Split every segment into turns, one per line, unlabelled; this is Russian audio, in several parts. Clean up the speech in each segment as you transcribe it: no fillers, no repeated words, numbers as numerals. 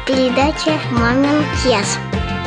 Передача «Мамин час».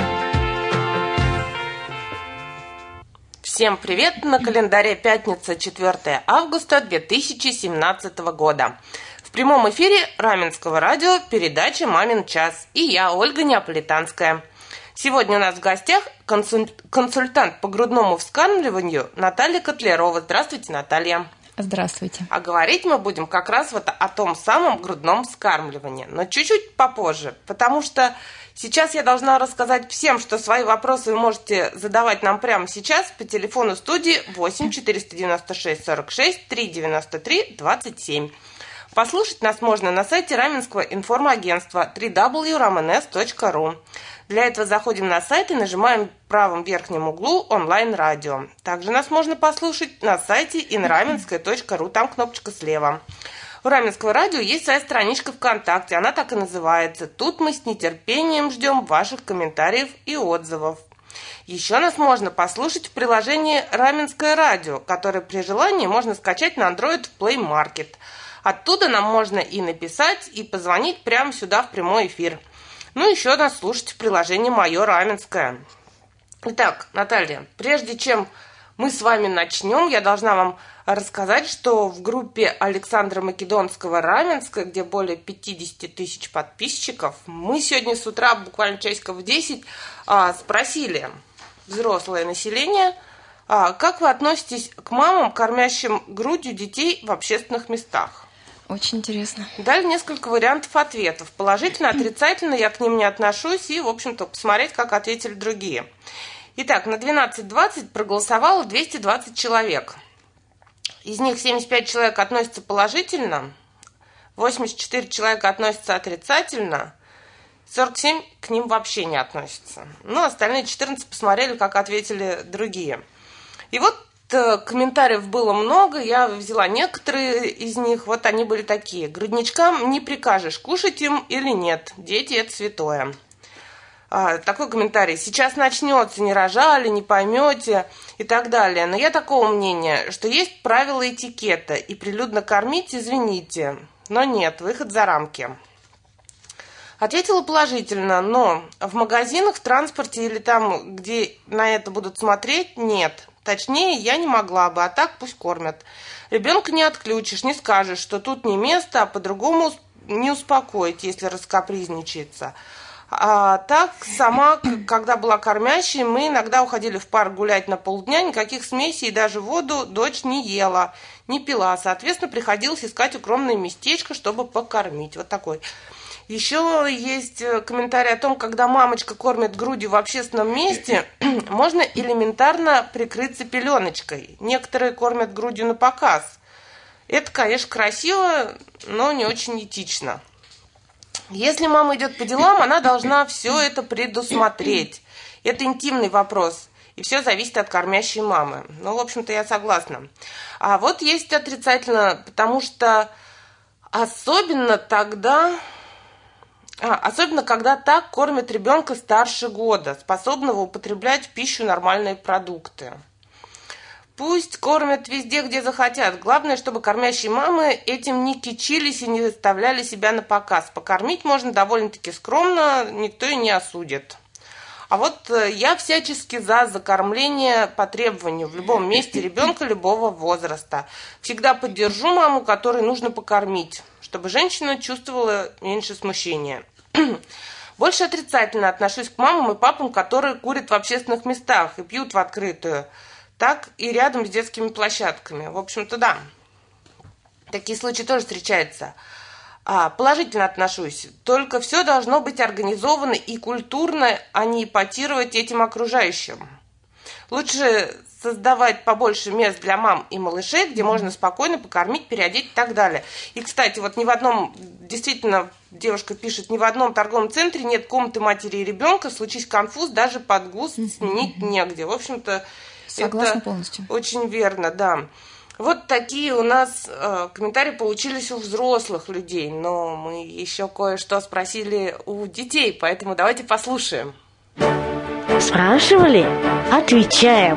Всем привет! На календаре пятница, 4 августа 2017 года. В прямом эфире Раменского радио передача «Мамин час». И я, Ольга Неаполитанская. Сегодня у нас в гостях консультант по грудному вскармливанию Наталья Котлярова. Здравствуйте, Наталья.
Здравствуйте.
А говорить мы будем как раз вот о том самом грудном вскармливании, но чуть-чуть попозже, потому что сейчас я должна рассказать всем, что свои вопросы вы можете задавать нам прямо сейчас по телефону студии 8 496 46 393 27. Послушать нас можно на сайте Раменского информагентства www.ramenes.ru. Для этого заходим на сайт и нажимаем в правом верхнем углу онлайн-радио. Также нас можно послушать на сайте inramenskoye.ru, там кнопочка слева. У Раменского радио есть своя страничка ВКонтакте, она так и называется. Тут мы с нетерпением ждем ваших комментариев и отзывов. Еще нас можно послушать в приложении Раменское радио, которое при желании можно скачать на Android в Play Market. Оттуда нам можно и написать, и позвонить прямо сюда в прямой эфир. Ну, еще нас слушать в приложении «Мое Раменское». Итак, Наталья, прежде чем мы с вами начнем, я должна вам рассказать, что в группе Александра Македонского «Раменское», где более 50 тысяч подписчиков, мы сегодня с утра, буквально часиков в 10, спросили взрослое население, как вы относитесь к мамам, кормящим грудью детей в общественных местах?
Очень интересно.
Дали несколько вариантов ответов. Положительно, отрицательно, я к ним не отношусь. И, в общем-то, посмотреть, как ответили другие. Итак, на 12:20 проголосовало 220 человек. Из них 75 человек относятся положительно, 84 человека относятся отрицательно, 47 к ним вообще не относятся. Ну, остальные 14 посмотрели, как ответили другие. И вот комментариев было много, я взяла некоторые из них, вот они были такие. Грудничкам не прикажешь, кушать им или нет, дети – это святое. Такой комментарий: сейчас начнется, не рожали, не поймете и так далее. Но я такого мнения, что есть правила этикета, и прилюдно кормить, извините, но нет, выход за рамки. Ответила положительно, но в магазинах, в транспорте или там, где на это будут смотреть, нет. Точнее, я не могла бы, а так пусть кормят. Ребенка не отключишь, не скажешь, что тут не место, а по-другому не успокоить, если раскапризничается. А так, сама, когда была кормящей, мы иногда уходили в парк гулять на полдня, никаких смесей и даже воду дочь не ела, не пила. Соответственно, приходилось искать укромное местечко, чтобы покормить. Вот такой. Еще есть комментарий о том, когда мамочка кормит грудью в общественном месте, можно элементарно прикрыться пеленочкой. Некоторые кормят грудью на показ. Это, конечно, красиво, но не очень этично. Если мама идет по делам, она должна все это предусмотреть. Это интимный вопрос, и все зависит от кормящей мамы. Ну, в общем-то, я согласна. А вот есть отрицательно, потому что особенно когда так кормят ребенка старше года, способного употреблять в пищу нормальные продукты. Пусть кормят везде, где захотят. Главное, чтобы кормящие мамы этим не кичились и не выставляли себя на показ. Покормить можно довольно-таки скромно, никто и не осудит. А вот я всячески за кормление по требованию в любом месте ребенка любого возраста. Всегда поддержу маму, которой нужно покормить, чтобы женщина чувствовала меньше смущения. Больше отрицательно отношусь к мамам и папам, которые курят в общественных местах и пьют в открытую. Так и рядом с детскими площадками. В общем-то, да. Такие случаи тоже встречаются. Положительно отношусь. Только все должно быть организовано и культурно, а не ипотировать этим окружающим. Лучше создавать побольше мест для мам и малышей, где можно спокойно покормить, переодеть и так далее. И, кстати, вот ни в одном, действительно, девушка пишет, ни в одном торговом центре нет комнаты матери и ребенка, случись конфуз, даже подгуз сменить негде. В общем-то,
согласна
это
полностью.
Очень верно, да. Вот такие у нас комментарии получились у взрослых людей, но мы еще кое-что спросили у детей, поэтому давайте послушаем.
Спрашивали? Отвечаем.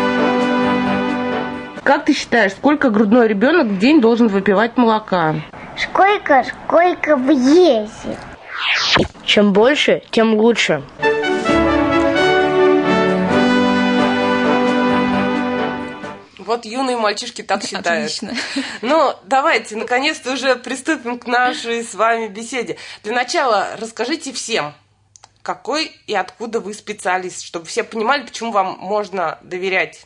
Как ты считаешь, сколько грудной ребенок в день должен выпивать молока?
Сколько влезет.
Чем больше, тем лучше.
Вот юные мальчишки так считают.
Отлично.
Ну, давайте, наконец-то уже приступим к нашей с вами беседе. Для начала расскажите всем, какой и откуда вы специалист, чтобы все понимали, почему вам можно доверять.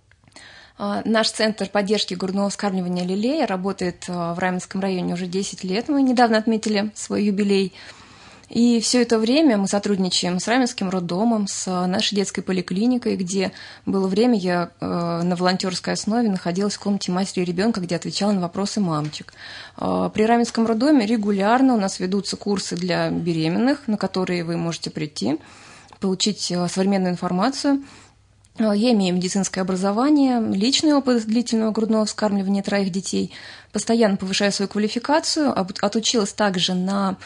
Наш центр поддержки грудного вскармливания «Лилея» работает в Раменском районе уже 10 лет. Мы недавно отметили свой юбилей. И все это время мы сотрудничаем с Раменским роддомом, с нашей детской поликлиникой, где было время, я на волонтерской основе находилась в комнате матери и ребенка, где отвечала на вопросы мамочек. При Раменском роддоме регулярно у нас ведутся курсы для беременных, на которые вы можете прийти, получить современную информацию. Я имею медицинское образование, личный опыт длительного грудного вскармливания 3 детей, постоянно повышаю свою квалификацию, отучилась также на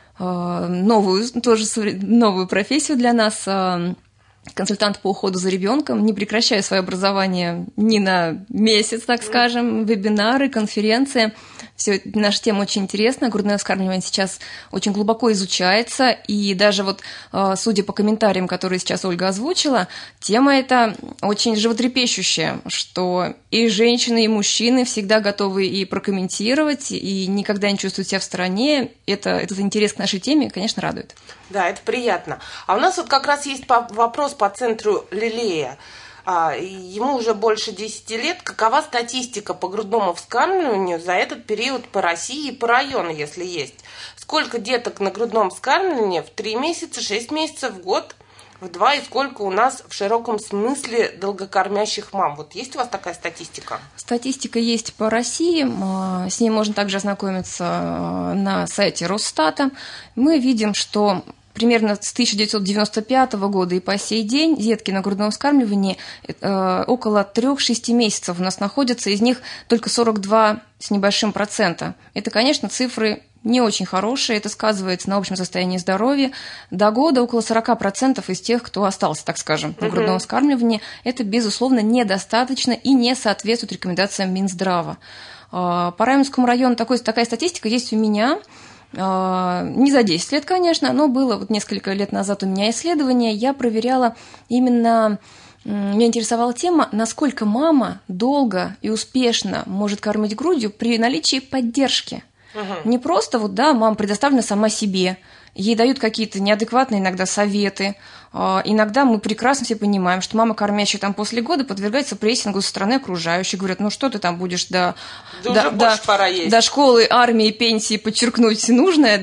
новую профессию для нас, консультант по уходу за ребенком, не прекращаю свое образование ни на месяц, так скажем, вебинары, конференции. Все, наша тема очень интересна, грудное вскармливание сейчас очень глубоко изучается, и даже вот, судя по комментариям, которые сейчас Ольга озвучила, тема эта очень животрепещущая, что и женщины, и мужчины всегда готовы и прокомментировать, и никогда не чувствуют себя в стороне. Этот интерес к нашей теме, конечно, радует.
Да, это приятно. А у нас вот как раз есть вопрос по центру «Лилея». Ему уже больше 10 лет. Какова статистика по грудному вскармливанию за этот период по России и по району, если есть? Сколько деток на грудном вскармливании в 3 месяца, 6 месяцев, в год, в 2? И сколько у нас в широком смысле долгокормящих мам? Вот есть у вас такая статистика?
Статистика есть по России. С ней можно также ознакомиться на сайте Росстата. Мы видим, что примерно с 1995 года и по сей день детки на грудном вскармливании около 3-6 месяцев у нас находятся, из них только 42 с небольшим процента. Это, конечно, цифры не очень хорошие, это сказывается на общем состоянии здоровья. До года около 40% из тех, кто остался, так скажем, на грудном вскармливании, это, безусловно, недостаточно и не соответствует рекомендациям Минздрава. По Раменскому району такая статистика есть у меня. Не за 10 лет, конечно, но было вот несколько лет назад у меня исследование, я проверяла именно, меня интересовала тема, насколько мама долго и успешно может кормить грудью при наличии поддержки. Не просто вот, да, мама предоставлена сама себе, ей дают какие-то неадекватные иногда советы. Иногда мы прекрасно все понимаем, что мама, кормящая там после года, подвергается прессингу со стороны окружающих. Говорят, ну что ты там будешь до школы, армии, пенсии подчеркнуть нужное,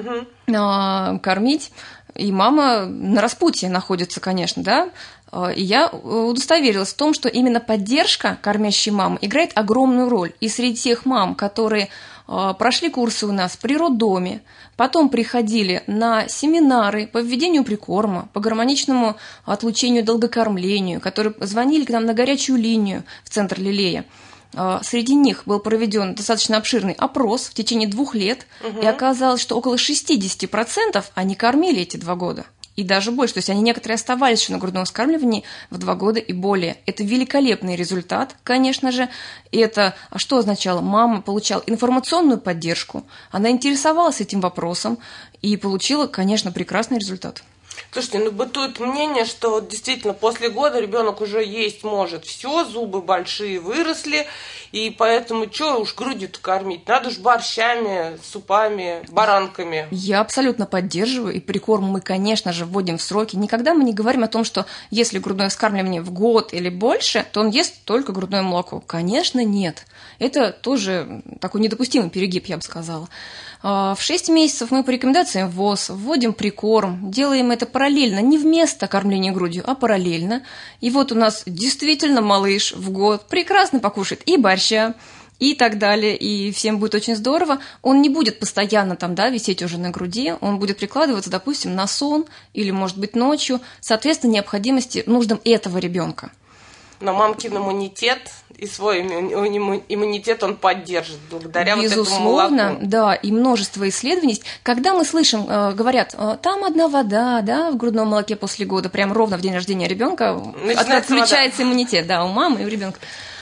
да, кормить. И мама на распутье находится, конечно, да. И я удостоверилась в том, что именно поддержка кормящей мамы играет огромную роль. И среди тех мам, которые прошли курсы у нас при роддоме, потом приходили на семинары по введению прикорма, по гармоничному отлучению, долгокормлению, которые звонили к нам на горячую линию в центр «Лилея». Среди них был проведен достаточно обширный опрос в течение 2 лет, и оказалось, что около 60% они кормили эти 2 года. И даже больше. То есть они некоторые оставались еще на грудном вскармливании в 2 года и более. Это великолепный результат, конечно же. И это что означало? Мама получала информационную поддержку, она интересовалась этим вопросом и получила, конечно, прекрасный результат.
Слушайте, ну бытует мнение, что действительно после года ребенок уже есть может все, зубы большие выросли, и поэтому что уж грудью-то кормить, надо ж борщами, супами, баранками.
Я абсолютно поддерживаю, и прикорм мы, конечно же, вводим в сроки. Никогда мы не говорим о том, что если грудное вскармливание в год или больше, то он ест только грудное молоко. Конечно, нет. Это тоже такой недопустимый перегиб, я бы сказала. В 6 месяцев мы по рекомендациям ВОЗ вводим прикорм, делаем это параллельно, не вместо кормления грудью, а параллельно. И вот у нас действительно малыш в год прекрасно покушает и борща, и так далее, и всем будет очень здорово. Он не будет постоянно там, да, висеть уже на груди, он будет прикладываться, допустим, на сон или, может быть, ночью, соответственно, необходимости, нуждам этого ребенка.
Но мамкин иммунитет и свой иммунитет он поддержит благодаря
безусловно,
вот этому молоку.
Да, и множество исследований. Когда мы слышим, говорят, там одна вода, да, в грудном молоке после года, прям ровно в день рождения ребенка отключается иммунитет, да, у мамы и у ребенка.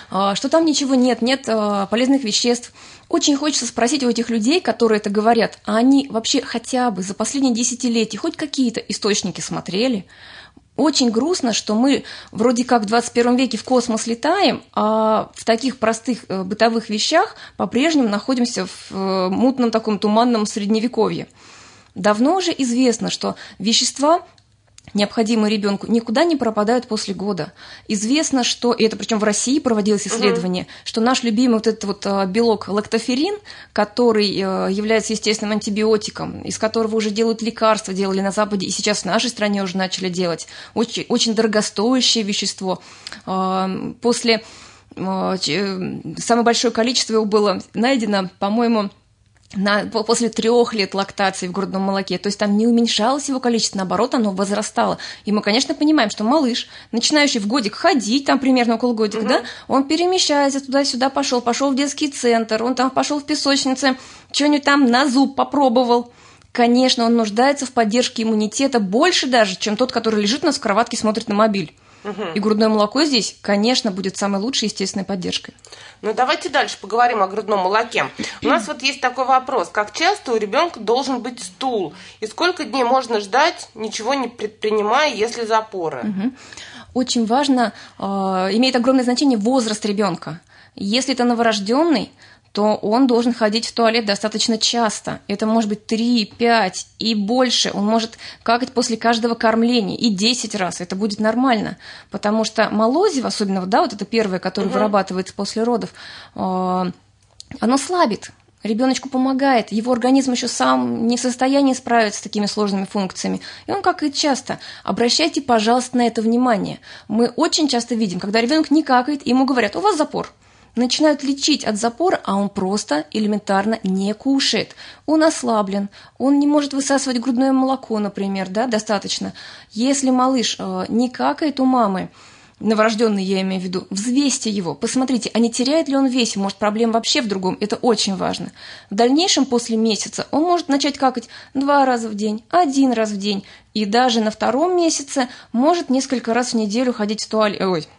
что там ничего нет полезных веществ. Очень хочется спросить у этих людей, которые это говорят, а они вообще хотя бы за последние десятилетия хоть какие-то источники смотрели? Очень грустно, что мы вроде как в 21 веке в космос летаем, а в таких простых бытовых вещах по-прежнему находимся в мутном таком туманном средневековье. Давно уже известно, что вещества, необходимые ребенку, никуда не пропадают после года. Известно, что, и это причем в России проводилось исследование, что наш любимый вот этот вот белок лактоферин, который является естественным антибиотиком, из которого уже делают лекарства, делали на Западе, и сейчас в нашей стране уже начали делать, очень, очень дорогостоящее вещество. Самое большое количество его было найдено, по-моему, после 3 лет лактации в грудном молоке. То есть там не уменьшалось его количество, наоборот, оно возрастало. И мы, конечно, понимаем, что малыш, начинающий в годик ходить, там примерно около годика, да, он перемещается туда-сюда, пошел в детский центр, он там пошел в песочнице, что-нибудь там на зуб попробовал. Конечно, он нуждается в поддержке иммунитета больше даже, чем тот, который лежит у нас в кроватке, смотрит на мобиль. И грудное молоко здесь, конечно, будет самой лучшей естественной поддержкой.
Ну, давайте дальше поговорим о грудном молоке. У нас вот есть такой вопрос. Как часто у ребенка должен быть стул? И сколько дней можно ждать, ничего не предпринимая, если запоры?
Очень важно, имеет огромное значение возраст ребенка. Если это новорожденный, то он должен ходить в туалет достаточно часто. Это может быть 3, 5 и больше. Он может какать после каждого кормления и 10 раз. Это будет нормально. Потому что молозиво, особенно, да, вот это первое, которое вырабатывается после родов, оно слабит. Ребеночку помогает. Его организм еще сам не в состоянии справиться с такими сложными функциями. И он какает часто. Обращайте, пожалуйста, на это внимание. Мы очень часто видим, когда ребенок не какает, ему говорят: у вас запор. Начинают лечить от запора, а он просто элементарно не кушает. Он ослаблен, он не может высасывать грудное молоко, например, да, достаточно. Если малыш не какает у мамы, новорожденный я имею в виду, взвесьте его, посмотрите, а не теряет ли он в весе, может, проблема вообще в другом, это очень важно. В дальнейшем, после месяца, он может начать какать 2 раза в день, 1 раз в день, и даже на 2-м месяце может несколько раз в неделю ходить в туалет,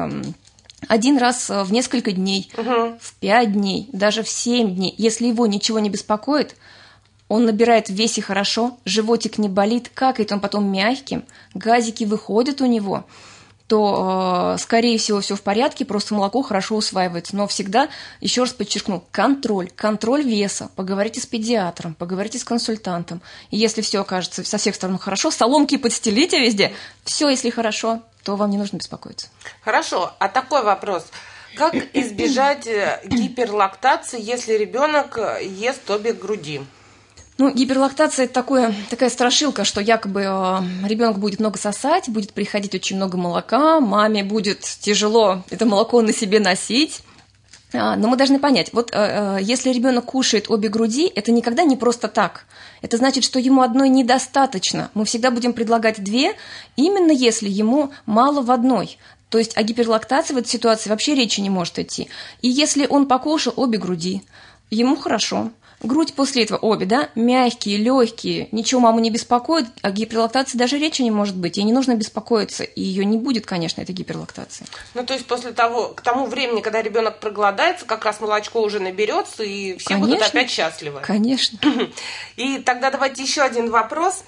1 раз в несколько дней, в 5 дней, даже в 7 дней. Если его ничего не беспокоит, он набирает в весе хорошо, животик не болит, какает он потом мягким, газики выходят у него, то, скорее всего, все в порядке, просто молоко хорошо усваивается. Но всегда, еще раз подчеркну, контроль веса. Поговорите с педиатром, поговорите с консультантом. И если все окажется со всех сторон хорошо, соломки подстелите везде, все, если хорошо, то вам не нужно беспокоиться.
Хорошо. А такой вопрос. Как избежать гиперлактации, если ребенок ест обе груди?
Ну, гиперлактация – это такая страшилка, что якобы ребенок будет много сосать, будет приходить очень много молока, маме будет тяжело это молоко на себе носить. Но мы должны понять, вот если ребенок кушает обе груди, это никогда не просто так. Это значит, что ему одной недостаточно. Мы всегда будем предлагать 2, именно если ему мало в одной. То есть о гиперлактации в этой ситуации вообще речи не может идти. И если он покушал обе груди, ему хорошо. Грудь после этого обе, да, мягкие, легкие, ничего маму не беспокоит, о гиперлактации даже речи не может быть, ей не нужно беспокоиться, и ее не будет, конечно, этой гиперлактации.
Ну, то есть к тому времени, когда ребенок проголодается, как раз молочко уже наберется, и все
конечно,
будут опять счастливы.
Конечно.
И тогда давайте еще один вопрос.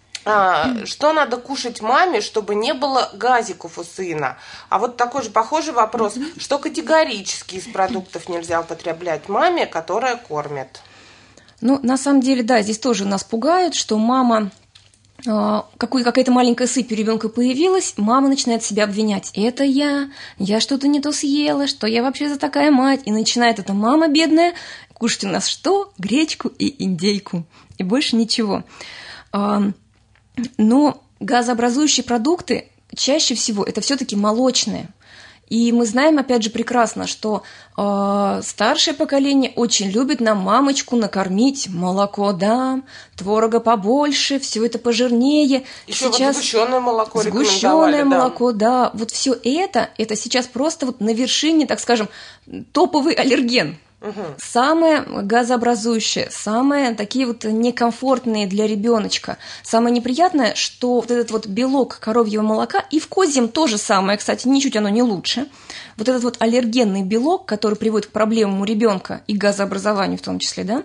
Что надо кушать маме, чтобы не было газиков у сына? А вот такой же похожий вопрос, что категорически из продуктов нельзя употреблять маме, которая кормит?
Ну, на самом деле, да, здесь тоже нас пугают, что мама, какая-то маленькая сыпь у ребенка появилась, мама начинает себя обвинять. Это я что-то не то съела, что я вообще за такая мать. И начинает эта мама бедная кушать у нас что? Гречку и индейку. И больше ничего. Но газообразующие продукты чаще всего это все-таки молочные. И мы знаем, опять же, прекрасно, что старшее поколение очень любит нам мамочку накормить, молоко дам, творога побольше, все это пожирнее.
Еще сейчас вот сгущенное молоко рекомендовали.
Сгущенное молоко, да. Вот все это сейчас просто вот на вершине, так скажем, топовый аллерген. Самые газообразующие, самые такие вот некомфортные для ребеночка. Самое неприятное, что вот этот вот белок коровьего молока, и в козьем тоже самое, кстати, ничуть оно не лучше. Вот этот вот аллергенный белок, который приводит к проблемам у ребенка и газообразованию в том числе, да,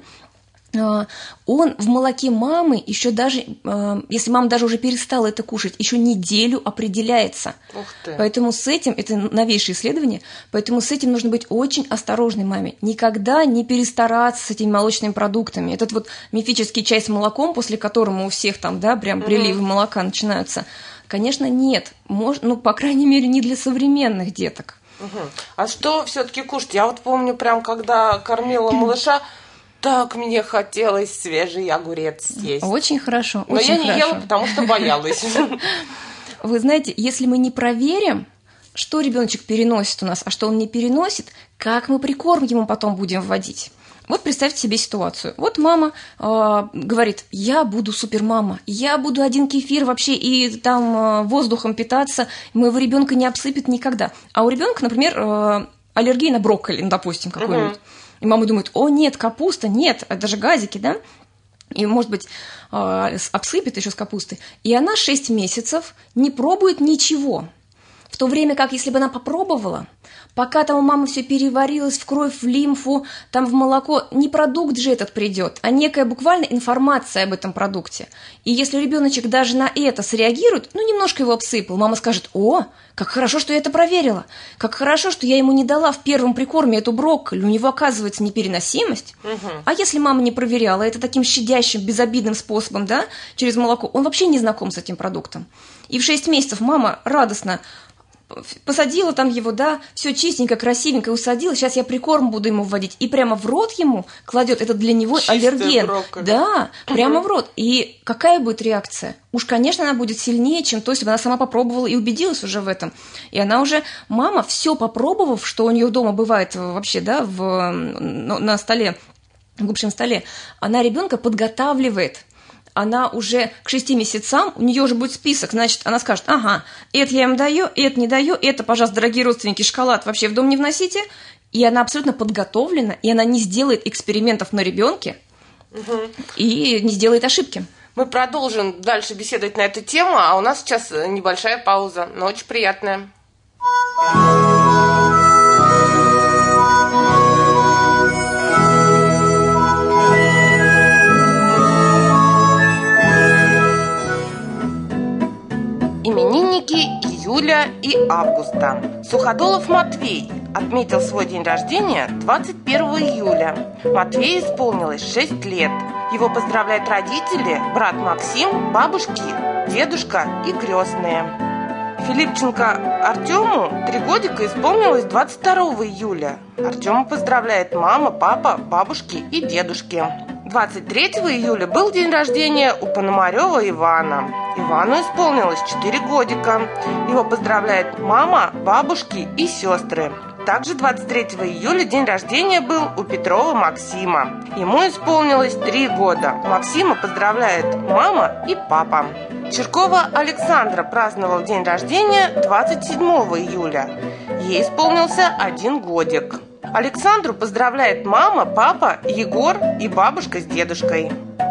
он в молоке мамы еще даже, если мама даже уже перестала это кушать, еще неделю определяется.
Ух ты.
Поэтому с этим, это новейшее исследование, поэтому с этим нужно быть очень осторожной маме. Никогда не перестараться с этими молочными продуктами. Этот вот мифический чай с молоком, после которого у всех там, да, прям приливы молока начинаются, конечно, нет. Ну, по крайней мере, не для современных деток.
А что все-таки кушать? Я вот помню, прям когда кормила малыша, так мне хотелось свежий огурец съесть.
Очень хорошо.
Но
очень
я не ела, потому что боялась.
Вы знаете, если мы не проверим, что ребеночек переносит у нас, а что он не переносит, как мы прикорм ему потом будем вводить? Вот представьте себе ситуацию. Вот мама говорит: я буду супермама, я буду один кефир вообще и там воздухом питаться, моего ребенка не обсыпет никогда. А у ребенка, например, аллергия на брокколи, ну, допустим, какой-нибудь. И мама думает: о, нет, капуста, нет, это же газики, да? И, может быть, обсыпет еще с капустой. И она 6 месяцев не пробует ничего. В то время как, если бы она попробовала, пока там у мамы все переварилось в кровь, в лимфу, там в молоко, не продукт же этот придет, а некая буквально информация об этом продукте. И если ребеночек даже на это среагирует, ну, немножко его обсыпал, мама скажет: о, как хорошо, что я это проверила, как хорошо, что я ему не дала в первом прикорме эту брокколи, у него оказывается непереносимость. А если мама не проверяла это таким щадящим, безобидным способом, да, через молоко, он вообще не знаком с этим продуктом. И в 6 месяцев мама радостно посадила там его, да, все чистенько, красивенько усадила, сейчас я прикорм буду ему вводить, и прямо в рот ему кладет, это для него аллерген.
Брокколи.
Да, прямо в рот. И какая будет реакция? Уж, конечно, она будет сильнее, чем то, если бы она сама попробовала и убедилась уже в этом. И она уже, мама, все попробовав, что у нее дома бывает вообще, да, на столе, в общем столе, она ребенка подготавливает. Она уже к 6 месяцам, у нее уже будет список, значит, она скажет: ага, это я им даю, это не даю, это, пожалуйста, дорогие родственники, шоколад вообще в дом не вносите. И она абсолютно подготовлена, и она не сделает экспериментов на ребенке и не сделает ошибки.
Мы продолжим дальше беседовать на эту тему, а у нас сейчас небольшая пауза, но очень приятная. Именинники июля и августа. Суходолов Матвей отметил свой день рождения 21 июля. Матвею исполнилось 6 лет. Его поздравляют родители, брат Максим, бабушки, дедушка и крестные. Филипченко Артему 3 годика исполнилось 22 июля. Артему поздравляет мама, папа, бабушки и дедушки. 23 июля был день рождения у Пономарева Ивана. Ивану исполнилось 4 годика. Его поздравляет мама, бабушки и сестры. Также 23 июля день рождения был у Петрова Максима. Ему исполнилось 3 года. Максима поздравляет мама и папа. Чиркова Александра праздновал день рождения 27 июля. Ей исполнился 1 годик. Александру поздравляет мама, папа, Егор и бабушка с дедушкой.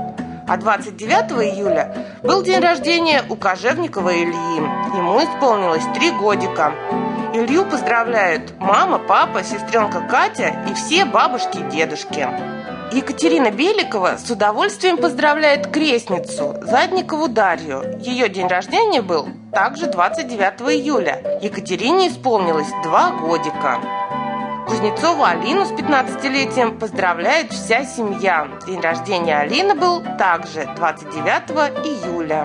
А 29 июля был день рождения у Кожевникова Ильи. Ему исполнилось 3 годика. Илью поздравляют мама, папа, сестренка Катя и все бабушки и дедушки. Екатерина Беликова с удовольствием поздравляет крестницу Задникову Дарью. Ее день рождения был также 29 июля. Екатерине исполнилось 2 годика. Кузнецову Алину с 15-летием поздравляет вся семья. День рождения Алины был также 29 июля.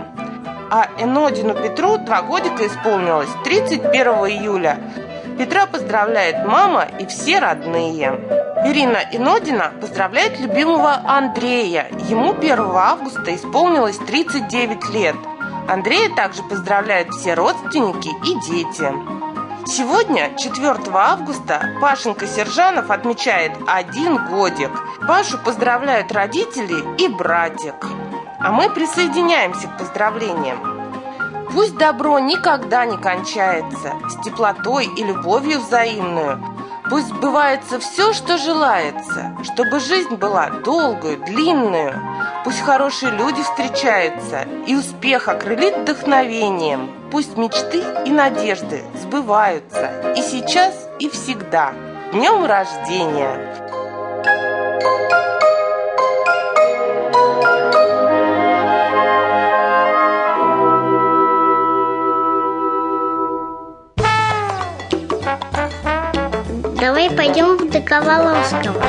А Энодину Петру 2 годика исполнилось 31 июля. Петра поздравляет мама и все родные. Ирина Энодина поздравляет любимого Андрея. Ему 1 августа исполнилось 39 лет. Андрея также поздравляют все родственники и дети. Сегодня, 4 августа, Пашенька Сержанов отмечает 1 годик. Пашу поздравляют родители и братик. А мы присоединяемся к поздравлениям. Пусть добро никогда не кончается, с теплотой и любовью взаимную. Пусть сбывается все, что желается, чтобы жизнь была долгую, длинную. Пусть хорошие люди встречаются, и успех окрылит вдохновением. Пусть мечты и надежды сбываются и сейчас, и всегда. Днем рождения!
Давай пойдем в ДК Воровского.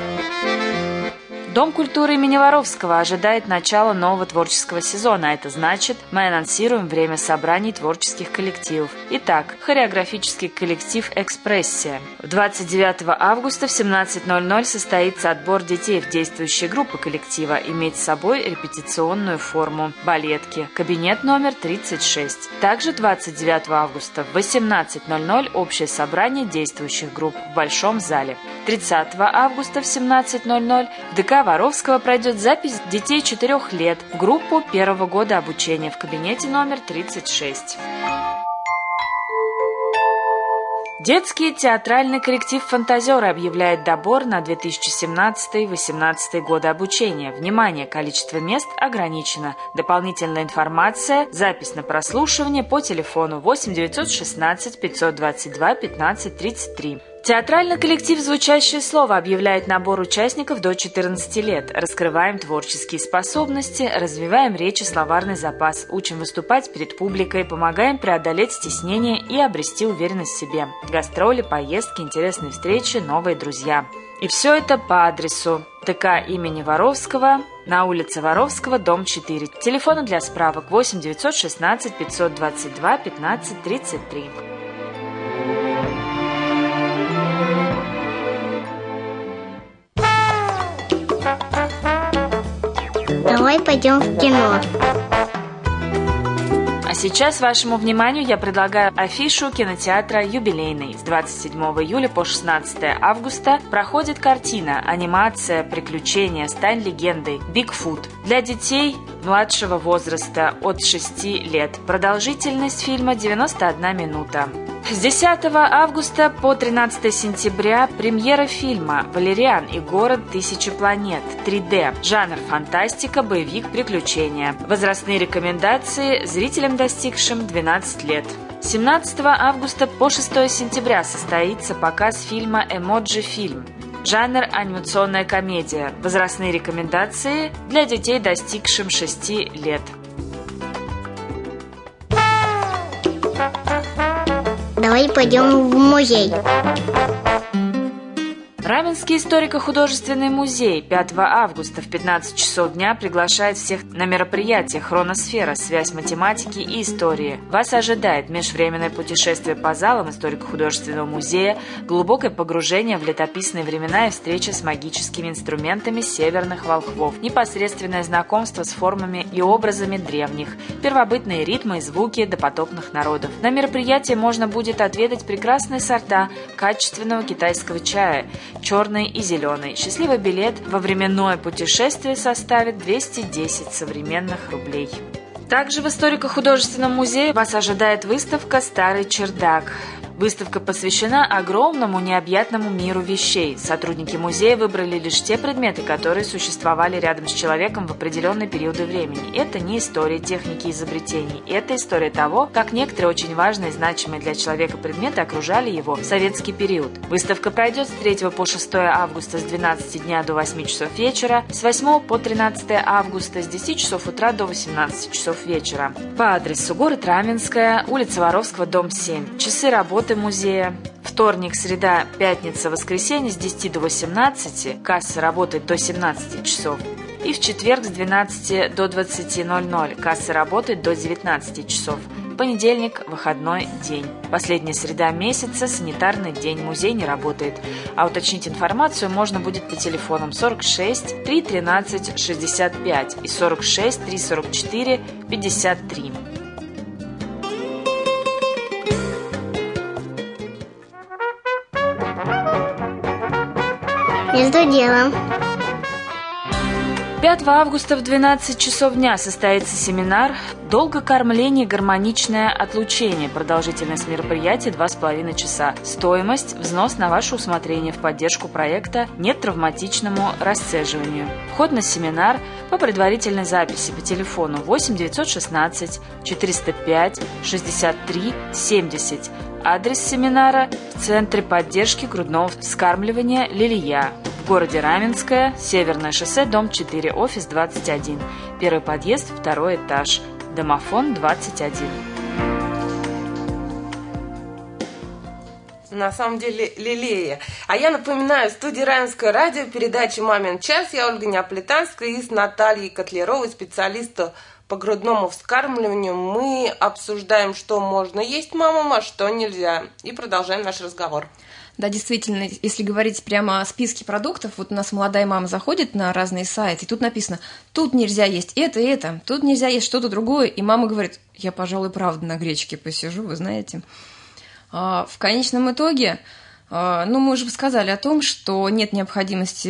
Дом культуры имени Воровского ожидает начала нового творческого сезона. Это значит, мы анонсируем время собраний творческих коллективов. Итак, хореографический коллектив «Экспрессия». 29 августа в 17:00 состоится отбор детей в действующие группы коллектива. Иметь с собой репетиционную форму, балетки. Кабинет номер 36. Также 29 августа в 18:00 общее собрание действующих групп в Большом зале. 30 августа в 17:00 в ДК Воровского пройдет запись детей 4 лет в группу первого года обучения в кабинете номер 36. Детский театральный коллектив «Фантазеры» объявляет добор на 2017-2018 годы обучения. Внимание, количество мест ограничено. Дополнительная информация, запись на прослушивание по телефону 8 916 522 15 33. Театральный коллектив «Звучащее слово» объявляет набор участников до 14 лет. Раскрываем творческие способности, развиваем речь и словарный запас, учим выступать перед публикой, помогаем преодолеть стеснение и обрести уверенность в себе. Гастроли, поездки, интересные встречи, новые друзья. И все это по адресу ДК имени Воровского, на улице Воровского, дом 4. Телефоны для справок 8 916 522 15 33.
Давай пойдем в кино.
А сейчас вашему вниманию я предлагаю афишу кинотеатра «Юбилейный». С 27 июля по 16 августа проходит картина «Анимация. Приключения. Стань легендой. Бигфут» для детей младшего возраста от 6 лет. Продолжительность фильма 91 минута. С 10 августа по 13 сентября премьера фильма «Валериан и город тысячи планет» 3D. Жанр фантастика, боевик, приключения. Возрастные рекомендации зрителям, достигшим 12 лет. 17 августа по 6 сентября состоится показ фильма «Эмоджи-фильм». Жанр анимационная комедия. Возрастные рекомендации для детей, достигшим 6 лет.
Давай пойдем в музей.
Раменский историко-художественный музей 5 августа в 15 часов дня приглашает всех на мероприятие «Хроносфера. Связь математики и истории». Вас ожидает межвременное путешествие по залам историко-художественного музея, глубокое погружение в летописные времена и встреча с магическими инструментами северных волхвов, непосредственное знакомство с формами и образами древних, первобытные ритмы и звуки допотопных народов. На мероприятии можно будет отведать прекрасные сорта качественного китайского чая – черный и зеленый. Счастливый билет во временное путешествие составит 210 современных рублей. Также в историко-художественном музее вас ожидает выставка «Старый чердак». Выставка посвящена огромному необъятному миру вещей. Сотрудники музея выбрали лишь те предметы, которые существовали рядом с человеком в определенные периоды времени. Это не история техники и изобретений. Это история того, как некоторые очень важные и значимые для человека предметы окружали его в советский период. Выставка пройдет с 3 по 6 августа с 12 дня до 8 часов вечера, с 8 по 13 августа с 10 часов утра до 18 часов вечера. По адресу город Раменская, улица Воровского, дом 7. Часы работы музея. Вторник, среда, пятница, воскресенье с 10 до 18, касса работает до 17 часов. И в четверг с 12 до 20:00, касса работает до 19 часов. Понедельник – выходной день. Последняя среда месяца – санитарный день. Музей не работает. А уточнить информацию можно будет по телефонам 46 313 65 и 46 344 53.
Между делом.
5 августа в 12 часов дня состоится семинар «Долго кормление, гармоничное отлучение». Продолжительность мероприятия 2,5 часа. Стоимость – взнос на ваше усмотрение в поддержку проекта «Нет травматичному расцеживанию». Вход на семинар по предварительной записи по телефону 8 916 405 63 70. Адрес семинара в Центре поддержки грудного вскармливания «Лилия». В городе Раменское, Северное шоссе, дом 4, офис 21. Первый подъезд, второй этаж. Домофон 21.
На самом деле Лилея. А я напоминаю, в студии Раменское радио, передача «Мамин час». Я Ольга Неаполитанская и с Натальей Котляровой, специалистом по грудному вскармливанию. Мы обсуждаем, что можно есть мамам, а что нельзя. И продолжаем наш разговор.
Да, действительно, если говорить прямо о списке продуктов, вот у нас молодая мама заходит на разные сайты, и тут написано, тут нельзя есть это, тут нельзя есть что-то другое, и мама говорит, я, пожалуй, правда на гречке посижу, вы знаете. В конечном итоге, мы уже сказали о том, что нет необходимости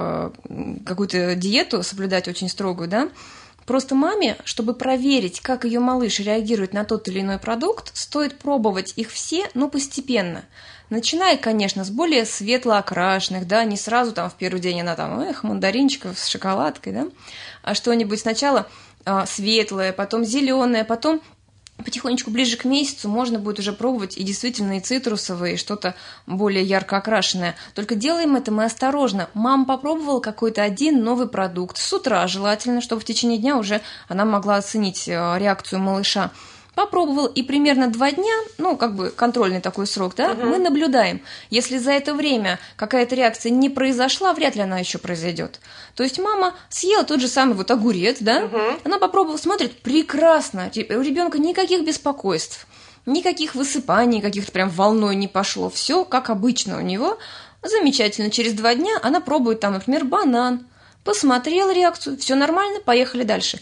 какую-то диету соблюдать очень строгую, да. Просто маме, чтобы проверить, как ее малыш реагирует на тот или иной продукт, стоит пробовать их все, но постепенно. Начиная, конечно, с более светло окрашенных, да, не сразу там в первый день она там, мандаринчиков с шоколадкой, да, а что-нибудь сначала светлое, потом зеленое, потом потихонечку ближе к месяцу можно будет уже пробовать и действительно и цитрусовые, и что-то более ярко окрашенное. Только делаем это мы осторожно. Мама попробовала какой-то один новый продукт. С утра желательно, чтобы в течение дня уже она могла оценить реакцию малыша. Попробовал, и примерно 2 дня, контрольный такой срок, да, мы наблюдаем. Если за это время какая-то реакция не произошла, вряд ли она еще произойдет. То есть мама съела тот же самый огурец, да, она попробовала, смотрит, прекрасно, у ребенка никаких беспокойств, никаких высыпаний, каких-то прям волной не пошло, все как обычно у него, замечательно. Через 2 дня она пробует там, например, банан. Посмотрела реакцию, все нормально, поехали дальше.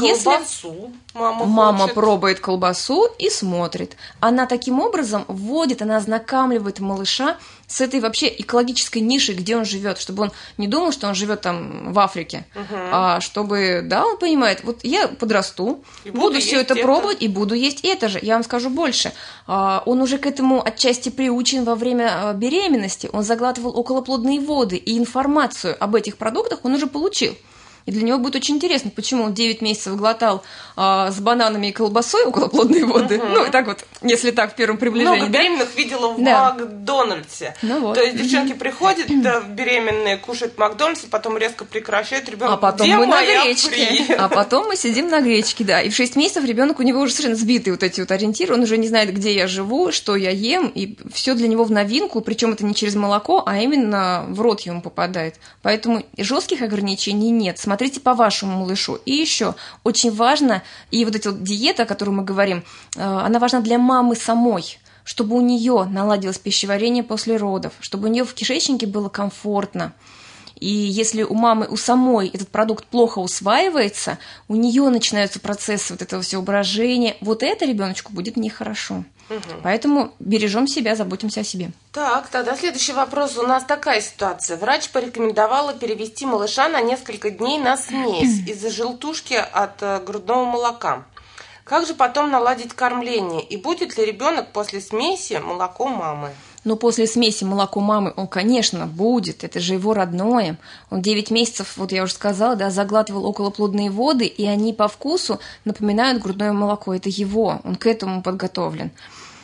Колбасу
мама пробует колбасу и смотрит. Она таким образом вводит, она ознакомливает малыша с этой вообще экологической нишей, где он живет, чтобы он не думал, что он живет там в Африке, а чтобы, да, он понимает, вот я подрасту, буду все это пробовать и буду есть это же. Я вам скажу больше, он уже к этому отчасти приучен во время беременности, он заглатывал околоплодные воды, и информацию об этих продуктах он уже получил. И для него будет очень интересно, почему он 9 месяцев глотал с бананами и колбасой околоплодные воды. Так вот, если так, в первом приближении.
Много беременных видела в Макдональдсе. То есть девчонки приходят беременные, кушают в Макдональдсе, потом резко прекращают, ребенок,
а потом
где
мы
моя
на гречке.
фри?
А потом мы сидим на гречке, да. И в 6 месяцев ребенок у него уже совершенно сбитый вот эти вот ориентиры, он уже не знает, где я живу, что я ем, и все для него в новинку, причем это не через молоко, а именно в рот ему попадает. Поэтому жестких ограничений нет. Смотрите по вашему малышу. И еще очень важно, и вот эта вот диета, о которой мы говорим, она важна для мамы самой, чтобы у нее наладилось пищеварение после родов, чтобы у нее в кишечнике было комфортно. И если у мамы, у самой этот продукт плохо усваивается, у нее начинаются процессы вот этого всего брожения, вот это ребеночку будет нехорошо. Поэтому бережем себя, заботимся о себе.
Так, тогда следующий вопрос. У нас такая ситуация. Врач порекомендовала перевести малыша на несколько дней на смесь из-за желтушки от грудного молока. Как же потом наладить кормление? И будет ли ребенок после смеси молоко мамы?
Но после смеси молоко мамы он, конечно, будет, это же его родное. Он 9 месяцев, вот я уже сказала, да, заглатывал околоплодные воды, и они по вкусу напоминают грудное молоко, это его, он к этому подготовлен.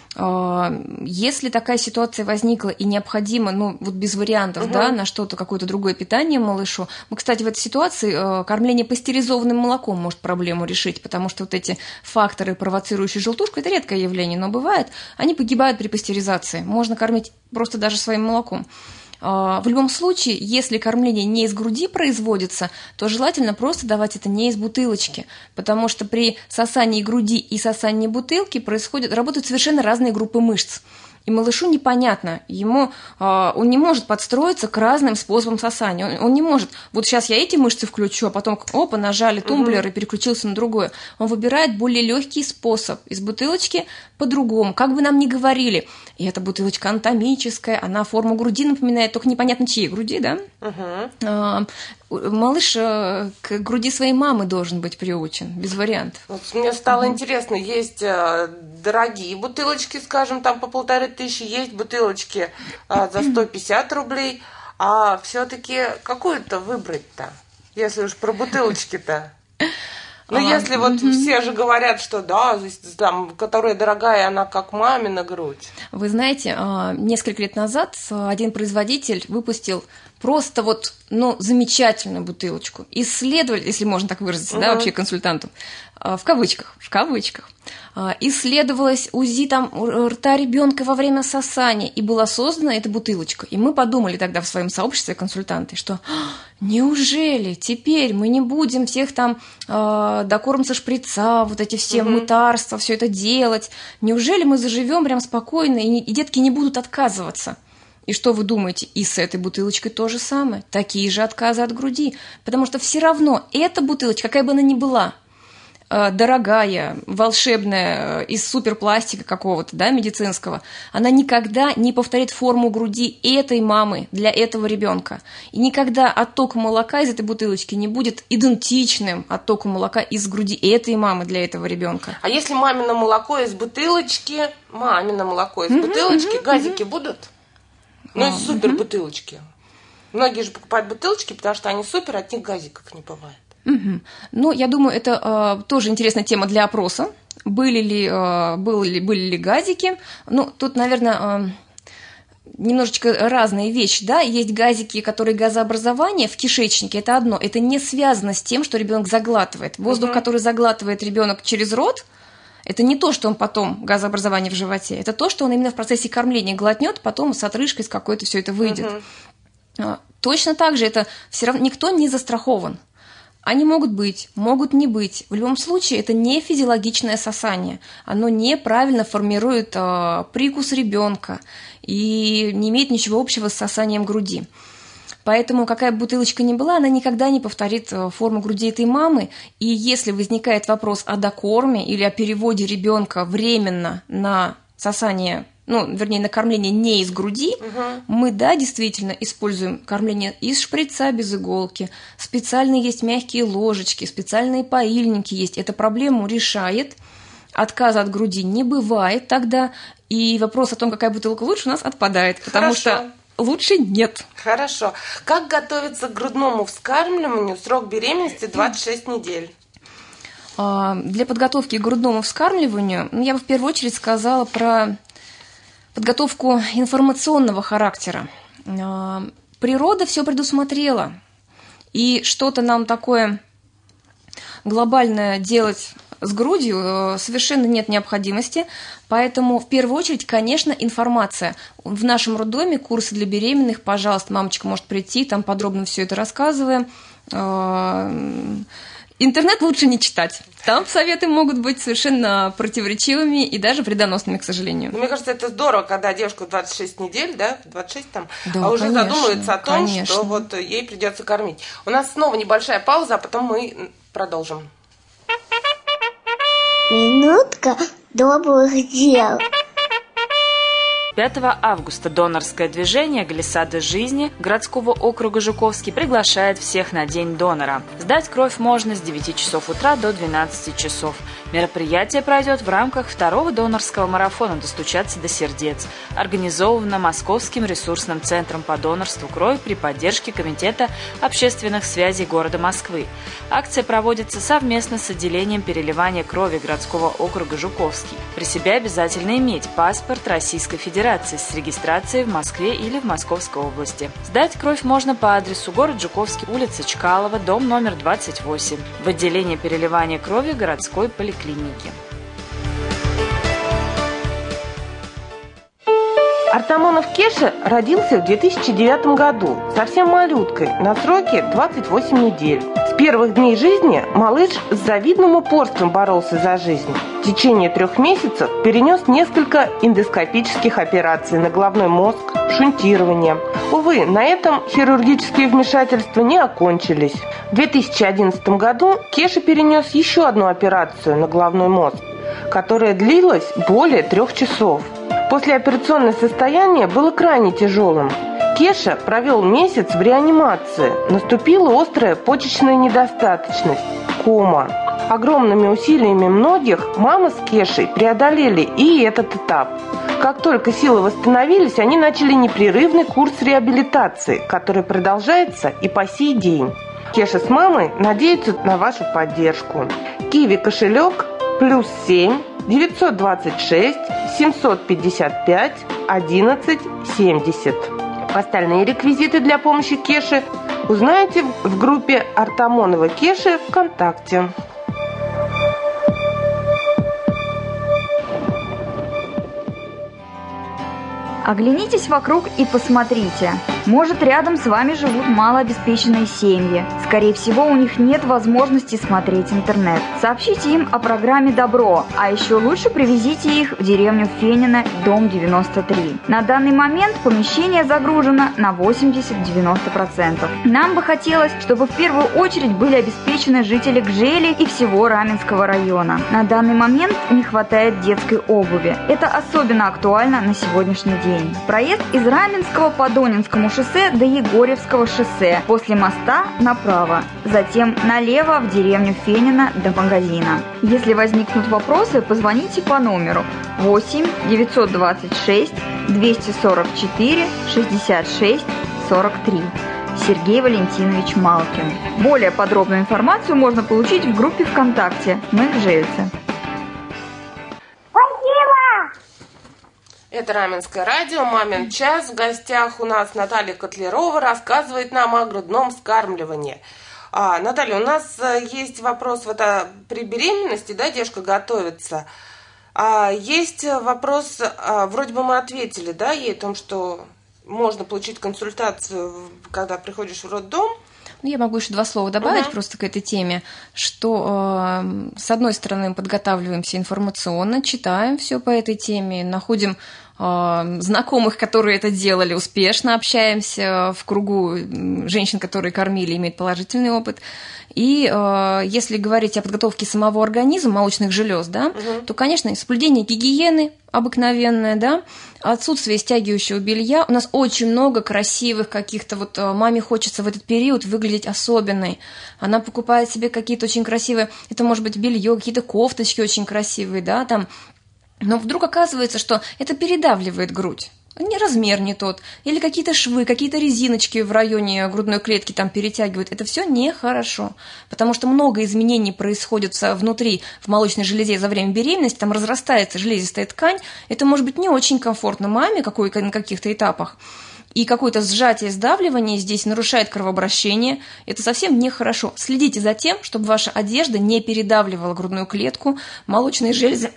Если такая ситуация возникла и необходимо, без вариантов, да, на что-то, какое-то другое питание малышу, кстати, в этой ситуации кормление пастеризованным молоком может проблему решить, потому что вот эти факторы, провоцирующие желтушку, это редкое явление, но бывает, они погибают при пастеризации. Можно кормить просто даже своим молоком. В любом случае, если кормление не из груди производится, то желательно просто давать это не из бутылочки, потому что при сосании груди и сосании бутылки работают совершенно разные группы мышц. И малышу непонятно, он не может подстроиться к разным способам сосания. Он не может, вот сейчас я эти мышцы включу, а потом, опа, нажали тумблер и переключился на другое. Он выбирает более легкий способ. Из бутылочки по-другому, как бы нам ни говорили. И эта бутылочка анатомическая, она форму груди напоминает, только непонятно чьей груди, да? Малыш к груди своей мамы должен быть приучен, без вариантов.
Вот мне стало интересно, есть дорогие бутылочки, скажем, там по 1500, есть бутылочки за 150 рублей, а все-таки какую-то выбрать-то, если уж про бутылочки-то? Ну, если вот все же говорят, что да, там, которая дорогая, она как мамина грудь.
Вы знаете, несколько лет назад один производитель выпустил просто вот, замечательную бутылочку. Исследовали, если можно так выразиться, да, вообще консультанту, в кавычках, исследовалось УЗИ там рта ребенка во время сосания, и была создана эта бутылочка. И мы подумали тогда в своем сообществе консультанты, что неужели теперь мы не будем всех там до кормца шприца, вот эти все мытарства, все это делать? Неужели мы заживем прям спокойно, и детки не будут отказываться? И что вы думаете? И с этой бутылочкой то же самое. Такие же отказы от груди. Потому что все равно эта бутылочка, какая бы она ни была, дорогая, волшебная, из суперпластика какого-то, да, медицинского, она никогда не повторит форму груди этой мамы для этого ребенка. И никогда отток молока из этой бутылочки не будет идентичным оттоку молока из груди этой мамы для этого ребенка.
А если мамино молоко из бутылочки, газики будут? Из супер бутылочки. Многие же покупают бутылочки, потому что они супер, от них газиков не бывает.
Я думаю, это тоже интересная тема для опроса. Были ли газики? Тут, наверное, немножечко разные вещи, да. Есть газики, которые газообразование в кишечнике, это одно. Это не связано с тем, что ребенок заглатывает. Воздух, который заглатывает ребенок через рот, это не то, что он потом, газообразование в животе, это то, что он именно в процессе кормления глотнет, потом с отрыжкой с какой-то все это выйдет. Точно так же это все равно никто не застрахован. Они могут быть, могут не быть. В любом случае, это не физиологичное сосание. Оно неправильно формирует прикус ребенка и не имеет ничего общего с сосанием груди. Поэтому какая бы бутылочка ни была, она никогда не повторит форму груди этой мамы. И если возникает вопрос о докорме или о переводе ребенка временно на сосание, на кормление не из груди, мы, да, действительно используем кормление из шприца без иголки. Специальные есть мягкие ложечки, специальные поильники есть. Эта проблему решает. Отказа от груди не бывает тогда. И вопрос о том, какая бутылка лучше, у нас отпадает. Потому что лучше нет.
Хорошо. Как готовиться к грудному вскармливанию? Срок беременности 26 недель.
Для подготовки к грудному вскармливанию я бы в первую очередь сказала про подготовку информационного характера. Природа все предусмотрела. И что-то нам такое глобальное делать с грудью совершенно нет необходимости. Поэтому в первую очередь, конечно, информация. В нашем роддоме курсы для беременных, пожалуйста, мамочка может прийти, там подробно все это рассказываем. Интернет лучше не читать. Там советы могут быть совершенно противоречивыми и даже вредоносными, к сожалению.
Мне кажется, это здорово, когда девушка 26 недель, да, 26 там,
да,
а уже
конечно,
задумывается о том,
конечно,
что вот ей придется кормить. У нас снова небольшая пауза, а потом мы продолжим.
Минутка добрых дел.
5 августа донорское движение «Глиссады жизни» городского округа Жуковский приглашает всех на День донора. Сдать кровь можно с 9 часов утра до 12 часов. Мероприятие пройдет в рамках 2-го донорского марафона «Достучаться до сердец», организованного Московским ресурсным центром по донорству крови при поддержке Комитета общественных связей города Москвы. Акция проводится совместно с отделением переливания крови городского округа Жуковский. При себе обязательно иметь паспорт Российской Федерации с регистрацией в Москве или в Московской области. Сдать кровь можно по адресу город Жуковский, улица Чкалова, дом номер 28, в отделении переливания крови городской поликлиники.
Артамонов Кеша родился в 2009 году, совсем малюткой, на сроке 28 недель. С первых дней жизни малыш с завидным упорством боролся за жизнь. В течение 3 месяцев перенес несколько эндоскопических операций на головной мозг, шунтирование. Увы, на этом хирургические вмешательства не окончились. В 2011 году Кеша перенес еще одну операцию на головной мозг, которая длилась более 3 часов. Послеоперационное состояние было крайне тяжелым. Кеша провел месяц в реанимации. Наступила острая почечная недостаточность – кома. Огромными усилиями многих мама с Кешей преодолели и этот этап. Как только силы восстановились, они начали непрерывный курс реабилитации, который продолжается и по сей день. Кеша с мамой надеются на вашу поддержку. Киви кошелек +7 926 755 11 70. Остальные реквизиты для помощи Кеше узнаете в группе Артамонова Кеши ВКонтакте.
Оглянитесь вокруг и посмотрите. Может, рядом с вами живут малообеспеченные семьи. Скорее всего, у них нет возможности смотреть интернет. Сообщите им о программе «Добро», а еще лучше привезите их в деревню Фенино, дом 93. На данный момент помещение загружено на 80-90%. Нам бы хотелось, чтобы в первую очередь были обеспечены жители Гжели и всего Раменского района. На данный момент не хватает детской обуви. Это особенно актуально на сегодняшний день. Проезд из Раменского по Донинскому шоссе до Егорьевского шоссе, после моста направо, затем налево в деревню Фенино до магазина. Если возникнут вопросы, позвоните по номеру 8 926 244 66 43. Сергей Валентинович Малкин. Более подробную информацию можно получить в группе ВКонтакте «Мы гжельцы».
Это Раменское радио, «Мамин час». В гостях у нас Наталья Котлярова рассказывает нам о грудном вскармливании. Наталья, у нас есть вопрос при беременности, да, девушка готовится. Есть вопрос, вроде бы мы ответили, да, ей о том, что можно получить консультацию, когда приходишь в роддом.
Я могу еще 2 слова добавить просто к этой теме, что с одной стороны мы подготавливаемся информационно, читаем все по этой теме, находим знакомых, которые это делали успешно, общаемся в кругу женщин, которые кормили, имеют положительный опыт. И если говорить о подготовке самого организма, молочных желез, да, то, конечно, соблюдение гигиены обыкновенное, да, отсутствие стягивающего белья. У нас очень много красивых каких-то, маме хочется в этот период выглядеть особенной. Она покупает себе какие-то очень красивые, это может быть белье, какие-то кофточки очень красивые, да, там. Но вдруг оказывается, что это передавливает грудь. Не размер не тот, или какие-то швы, какие-то резиночки в районе грудной клетки там перетягивают. Это все нехорошо, потому что много изменений происходит внутри, в молочной железе за время беременности, там разрастается железистая ткань. Это может быть не очень комфортно маме на каких-то этапах. И какое-то сжатие, сдавливание здесь нарушает кровообращение. Это совсем нехорошо. Следите за тем, чтобы ваша одежда не передавливала грудную клетку, молочные железы.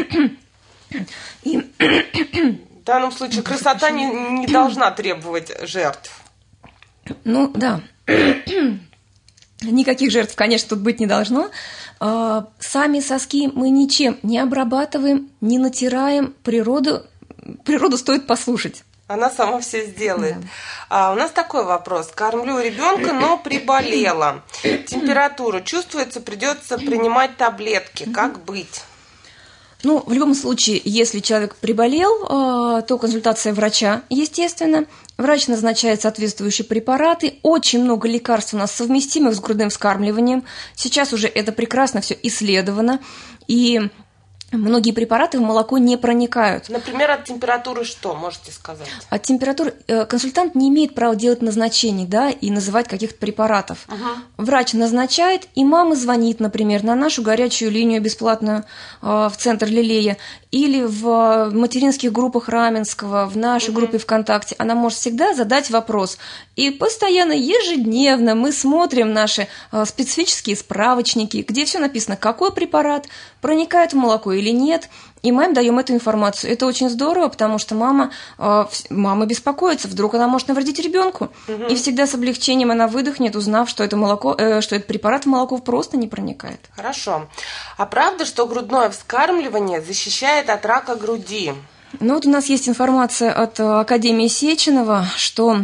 В данном случае красота не должна требовать жертв.
Ну, да. Никаких жертв, конечно, тут быть не должно. Сами соски мы ничем не обрабатываем, не натираем. Природу стоит послушать.
Она сама все сделает. Да. У нас такой вопрос. Кормлю ребенка, но приболела. Температура чувствуется, придется принимать таблетки. Как быть?
Ну, в любом случае, если человек приболел, то консультация врача, естественно. Врач назначает соответствующие препараты. Очень много лекарств у нас совместимых с грудным вскармливанием. Сейчас уже это прекрасно все исследовано. И многие препараты в молоко не проникают.
Например, от температуры что, можете сказать?
От температуры консультант не имеет права делать назначений, да, и называть каких-то препаратов. Врач назначает, и мама звонит, например, на нашу горячую линию бесплатную в центр Лилея или в материнских группах Раменского, в нашей группе ВКонтакте. Она может всегда задать вопрос. И постоянно, ежедневно мы смотрим наши специфические справочники, где все написано, какой препарат проникает в молоко или нет, и мы им даем эту информацию. Это очень здорово, потому что мама беспокоится, вдруг она может навредить ребенку. И всегда с облегчением она выдохнет, узнав, что это этот препарат в молоко просто не проникает.
Хорошо. А правда, что грудное вскармливание защищает от рака груди?
Ну вот у нас есть информация от Академии Сеченова, что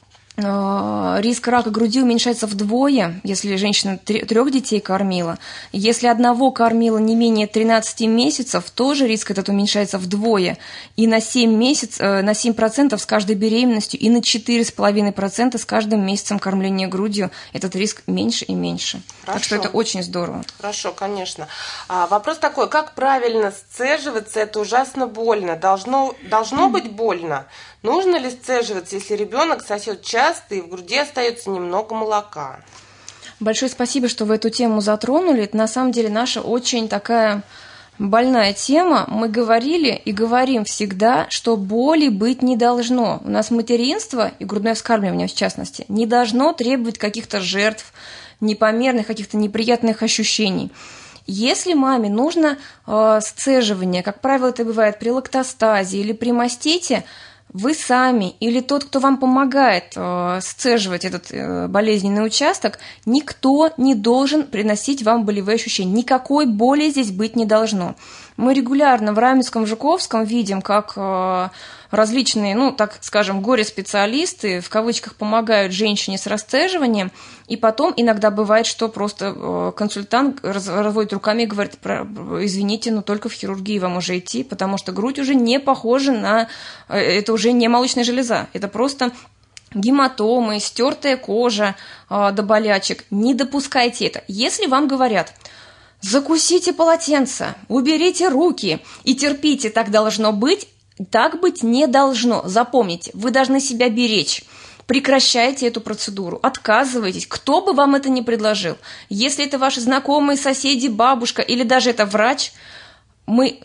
риск рака груди уменьшается вдвое, если женщина 3 детей кормила. Если одного кормила не менее 13 месяцев, тоже риск этот уменьшается вдвое. И на 7% с каждой беременностью, и на 4,5% с каждым месяцем кормления грудью этот риск меньше и меньше.
Хорошо.
Так что это очень здорово.
Хорошо, конечно. Вопрос такой, как правильно сцеживаться? Это ужасно больно. Должно быть больно? Нужно ли сцеживаться, если ребенок сосет часто и в груди остается немного молока?
Большое спасибо, что вы эту тему затронули. Это на самом деле наша очень такая больная тема. Мы говорили и говорим всегда, что боли быть не должно. У нас материнство и грудное вскармливание, в частности, не должно требовать каких-то жертв, непомерных, каких-то неприятных ощущений. Если маме нужно сцеживание, как правило, это бывает при лактостазе или при мастите, вы сами или тот, кто вам помогает сцеживать этот болезненный участок, никто не должен приносить вам болевые ощущения. Никакой боли здесь быть не должно. Мы регулярно в Раменском, Жуковском видим, как различные, так скажем, горе-специалисты, в кавычках, помогают женщине с расцеживанием, и потом иногда бывает, что просто консультант разводит руками и говорит: извините, но только в хирургии вам уже идти, потому что грудь уже не похожа на... Это уже не молочная железа, это просто гематомы, стертая кожа до болячек. Не допускайте это. Если вам говорят: закусите полотенце, уберите руки и терпите, так должно быть, так быть не должно. Запомните, вы должны себя беречь. Прекращайте эту процедуру, отказывайтесь, кто бы вам это ни предложил. Если это ваши знакомые, соседи, бабушка или даже это врач, мы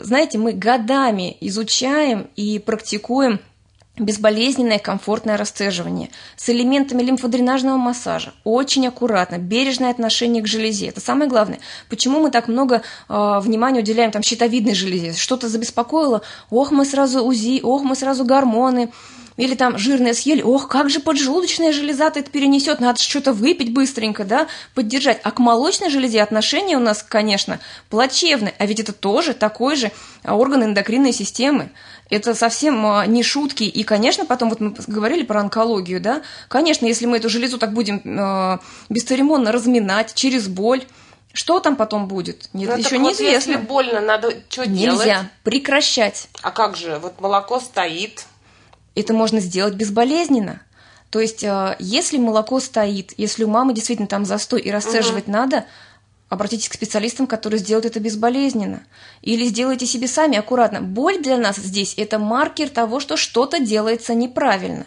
годами изучаем и практикуем безболезненное, комфортное расцеживание с элементами лимфодренажного массажа. Очень аккуратно, бережное отношение к железе. Это самое главное. Почему мы так много внимания уделяем щитовидной железе? Что-то забеспокоило? Ох, мы сразу УЗИ, ох, мы сразу гормоны. Или жирное съели, ох, как же поджелудочная железа-то это перенесет, надо что-то выпить быстренько, поддержать. А к молочной железе отношение у нас, конечно, плачевное, а ведь это тоже такой же орган эндокринной системы. Это совсем не шутки. И, конечно, потом, мы говорили про онкологию, конечно, если мы эту железу так будем бесцеремонно разминать через боль, что там потом будет? Нет, еще неизвестно.
Если больно, надо что делать?
Нельзя прекращать.
А как же? Молоко стоит...
Это можно сделать безболезненно. То есть, если молоко стоит, если у мамы действительно там застой и расцеживать надо, обратитесь к специалистам, которые сделают это безболезненно. Или сделайте себе сами аккуратно. Боль для нас здесь – это маркер того, что что-то делается неправильно.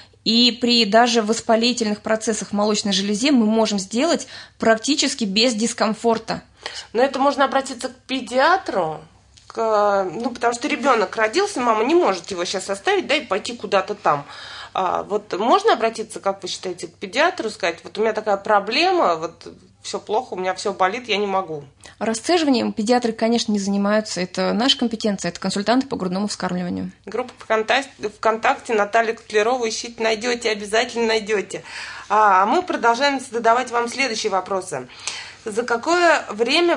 И при даже воспалительных процессах в молочной железе мы можем сделать практически без дискомфорта.
Но это можно обратиться к педиатру? Потому что ребенок родился, мама не может его сейчас оставить, и пойти куда-то там. Можно обратиться, как вы считаете, к педиатру, сказать: у меня такая проблема, все плохо, у меня все болит, я не могу.
Расцеживанием педиатры, конечно, не занимаются. Это наша компетенция, это консультанты по грудному вскармливанию.
Группа ВКонтакте Наталья Котлярова, ищите, найдете, обязательно найдете. А мы продолжаем задавать вам следующие вопросы. За какое время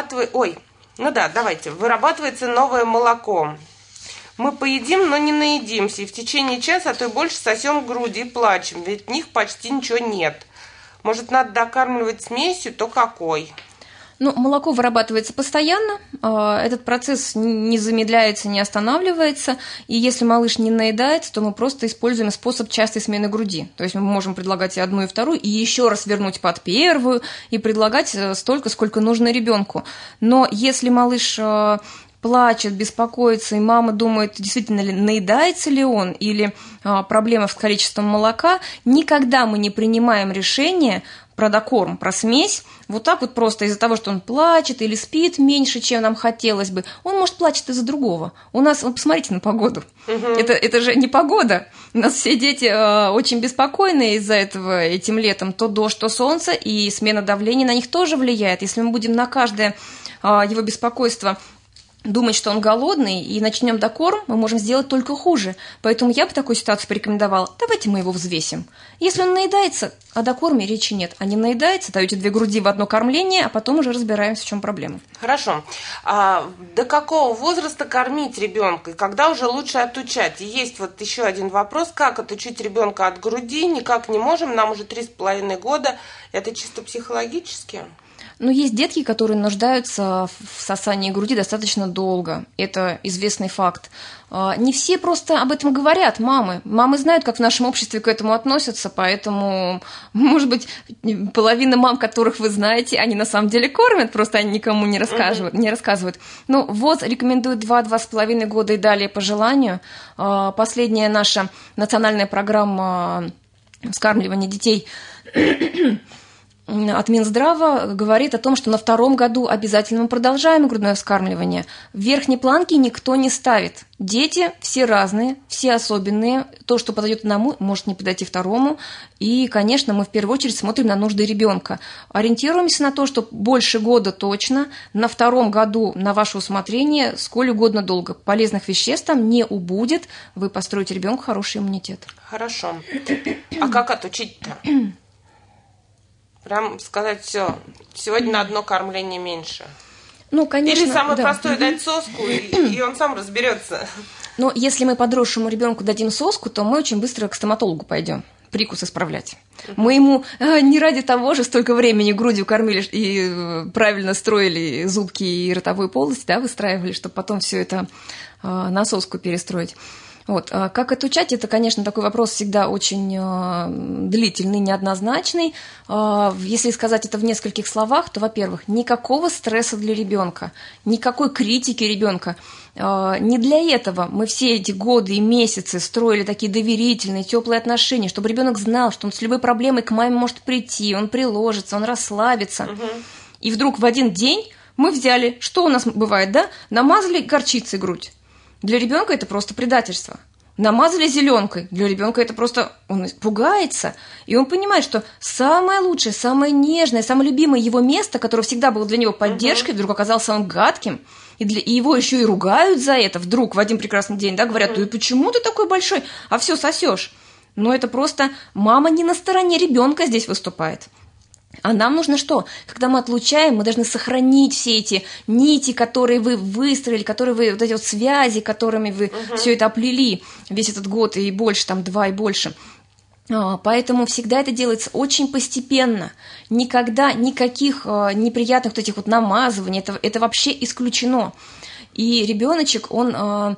вырабатывается новое молоко? Мы поедим, но не наедимся, и в течение часа, а то и больше сосем груди и плачем, ведь в них почти ничего нет. Может, надо докармливать смесью, то какой?
Молоко вырабатывается постоянно, этот процесс не замедляется, не останавливается, и если малыш не наедается, то мы просто используем способ частой смены груди. То есть мы можем предлагать и одну, и вторую, и еще раз вернуть под первую, и предлагать столько, сколько нужно ребенку. Но если малыш плачет, беспокоится, и мама думает, действительно ли наедается ли он, или проблема с количеством молока, никогда мы не принимаем решение про докорм, про смесь, так просто из-за того, что он плачет или спит меньше, чем нам хотелось бы. Он, может, плачет из-за другого. У нас, посмотрите на погоду. Это же не погода. У нас все дети очень беспокойны из-за этого этим летом. То дождь, то солнце, и смена давления на них тоже влияет. Если мы будем на каждое его беспокойство думать, что он голодный, и начнем докорм, мы можем сделать только хуже. Поэтому я бы такую ситуацию порекомендовала. Давайте мы его взвесим. Если он наедается, о докорме речи нет. А не наедается, даете 2 груди в одно кормление, а потом уже разбираемся, в чем проблема.
Хорошо. До какого возраста кормить ребенка? И когда уже лучше отучать? И есть вот еще один вопрос. Как отучить ребенка от груди? Никак не можем. Нам уже 3,5 года. Это чисто психологически?
Но есть детки, которые нуждаются в сосании груди достаточно долго. Это известный факт. Не все просто об этом говорят, мамы. Мамы знают, как в нашем обществе к этому относятся, поэтому, может быть, половина мам, которых вы знаете, они на самом деле кормят, просто они никому не рассказывают. Ну, ВОЗ рекомендует 2-2,5 года и далее по желанию. Последняя наша национальная программа вскармливания детей от Минздрава говорит о том, что на 2-м году обязательно мы продолжаем грудное вскармливание. В верхней планке никто не ставит. Дети все разные, все особенные. То, что подойдет одному, может не подойти второму. И, конечно, мы в первую очередь смотрим на нужды ребенка. Ориентируемся на то, что больше года точно. На 2-м году на ваше усмотрение сколь угодно долго. Полезных веществ там не убудет. Вы построите ребенку хороший иммунитет.
Хорошо. А как отучить-то? Прям сказать, все, сегодня на одно кормление меньше.
Ну, конечно,
или самое
да.
простое дать соску, и он сам разберется.
Но если мы подросшему ребенку дадим соску, то мы очень быстро к стоматологу пойдем прикус исправлять. Мы ему не ради того же столько времени грудью кормили и правильно строили зубки и ротовую полость, да, выстраивали, чтобы потом все это на соску перестроить. Вот. Как отучать, это, конечно, такой вопрос всегда очень длительный, неоднозначный. Если сказать это в нескольких словах, то, во-первых, никакого стресса для ребенка, никакой критики ребенка. Не для этого мы все эти годы и месяцы строили такие доверительные, теплые отношения, чтобы ребенок знал, что он с любой проблемой к маме может прийти, он приложится, он расслабится. И вдруг в один день мы взяли, что у нас бывает, да? Намазали горчицей грудь. Для ребенка это просто предательство. Намазали зеленкой. Для ребенка это просто он пугается. И он понимает, что самое лучшее, самое нежное, самое любимое его место, которое всегда было для него поддержкой, вдруг оказалось самым гадким. И его еще и ругают за это вдруг в один прекрасный день, да, говорят, ну и почему ты такой большой, а все сосешь? Но это просто мама не на стороне ребенка здесь выступает. А нам нужно что? Когда мы отлучаем, мы должны сохранить все эти нити, которые вы выстроили, которые вы, вот эти вот связи, которыми вы все это оплели весь этот год и больше, там 2 и больше. Поэтому всегда это делается очень постепенно. Никогда никаких неприятных вот этих вот намазываний, это вообще исключено. И ребеночек, мы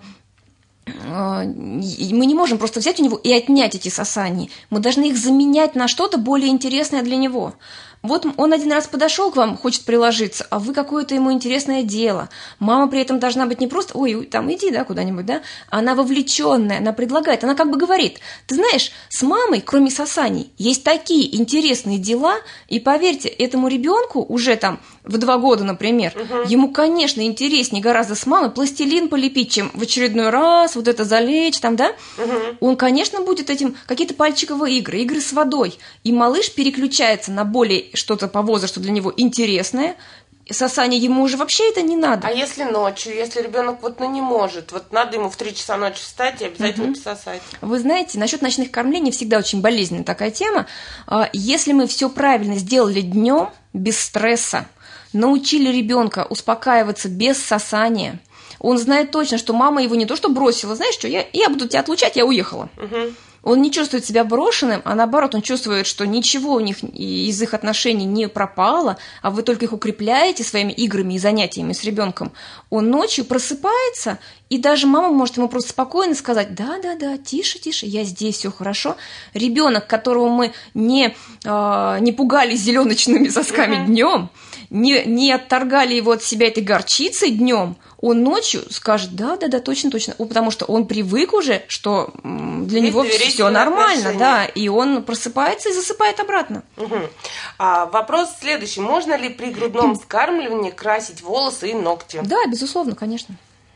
не можем просто взять у него и отнять эти сосания. Мы должны их заменять на что-то более интересное для него. Вот он один раз подошел к вам, хочет приложиться, а вы какое-то ему интересное дело. Мама при этом должна быть не просто, ой, там иди, да, куда-нибудь, да. Она вовлеченная, она предлагает, она как бы говорит, ты знаешь, с мамой, кроме сосаний, есть такие интересные дела, и поверьте, этому ребенку уже там в 2 года, например, ему, конечно, интереснее гораздо с мамой пластилин полепить, чем в очередной раз вот это залечь там, да. Он, конечно, будет этим какие-то пальчиковые игры с водой, и малыш переключается на более что-то по возрасту для него интересное, сосание ему уже вообще это не надо.
А если ночью, если ребенок вот не может, вот надо ему в 3 часа ночи встать и обязательно пососать?
Вы знаете, насчет ночных кормлений всегда очень болезненная такая тема. Если мы все правильно сделали днем, без стресса, научили ребенка успокаиваться без сосания, он знает точно, что мама его не то что бросила, знаешь что, я буду тебя отлучать, я уехала. Он не чувствует себя брошенным, а наоборот, он чувствует, что ничего у них из их отношений не пропало, а вы только их укрепляете своими играми и занятиями с ребенком. Он ночью просыпается, и даже мама может ему просто спокойно сказать, да, тише, я здесь, все хорошо. Ребенок, которого мы не пугали зеленочными сосками днем, не отторгали его от себя этой горчицей днем, он ночью скажет, да, точно, потому что он привык уже, что для него все нормально, да, и он просыпается и засыпает обратно.
Вопрос следующий. Можно ли при грудном вскармливании красить волосы и ногти?
Да, безусловно, конечно.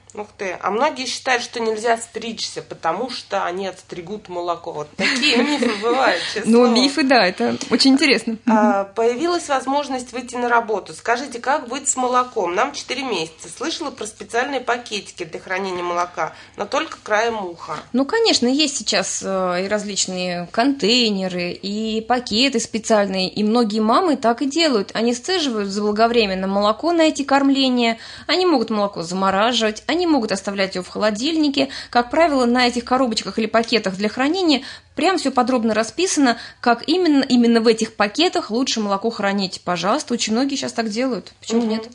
Ух ты. А многие считают, что нельзя стричься, потому что они отстригут молоко. Вот такие мифы бывают, честно.
Ну, мифы, да, это очень интересно.
Появилась возможность выйти на работу. Скажите, как быть с молоком? Нам 4 месяца. Слышала про специальные пакетики для хранения молока, но только краем уха.
Ну, конечно, есть сейчас и различные контейнеры, и пакеты специальные, и многие мамы так и делают. Они сцеживают заблаговременно молоко на эти кормления, они могут молоко замораживать, они могут оставлять его в холодильнике. Как правило, на этих коробочках или пакетах для хранения прям все подробно расписано, как именно в этих пакетах лучше молоко хранить. Пожалуйста, очень многие сейчас так делают. Почему нет?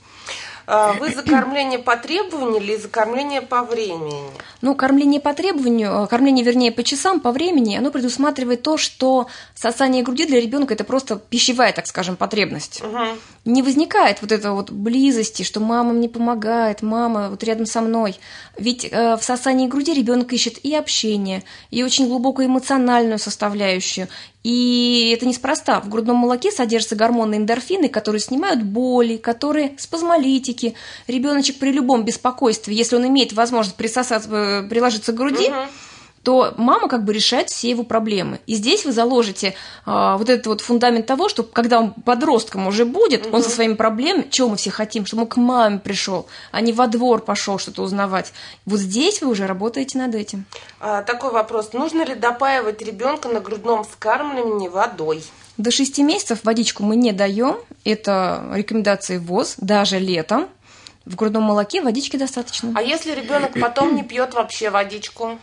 Вы за кормление по требованию или за кормление по времени?
Ну, кормление по требованию, кормление, вернее, по часам, по времени, оно предусматривает то, что сосание груди для ребенка это просто пищевая, так скажем, потребность. Не возникает вот этой вот близости, что мама мне помогает, мама вот рядом со мной. Ведь в сосании груди ребенок ищет и общение, и очень глубокую эмоциональную составляющую. И это неспроста. В грудном молоке содержатся гормоны эндорфины, которые снимают боли, которые спазмолитики. Ребеночек при любом беспокойстве, если он имеет возможность приложиться к груди, то мама как бы решает все его проблемы. И здесь вы заложите вот этот вот фундамент того, что когда он подростком уже будет, он со своими проблемами, чего мы все хотим, чтобы он к маме пришел, а не во двор пошел что-то узнавать. Вот здесь вы уже работаете над этим.
Такой вопрос. Нужно ли допаивать ребенка на грудном вскармливании водой?
До 6 месяцев водичку мы не даем. Это рекомендации ВОЗ, даже летом. В грудном молоке водички достаточно.
А если ребенок потом не пьет вообще водичку?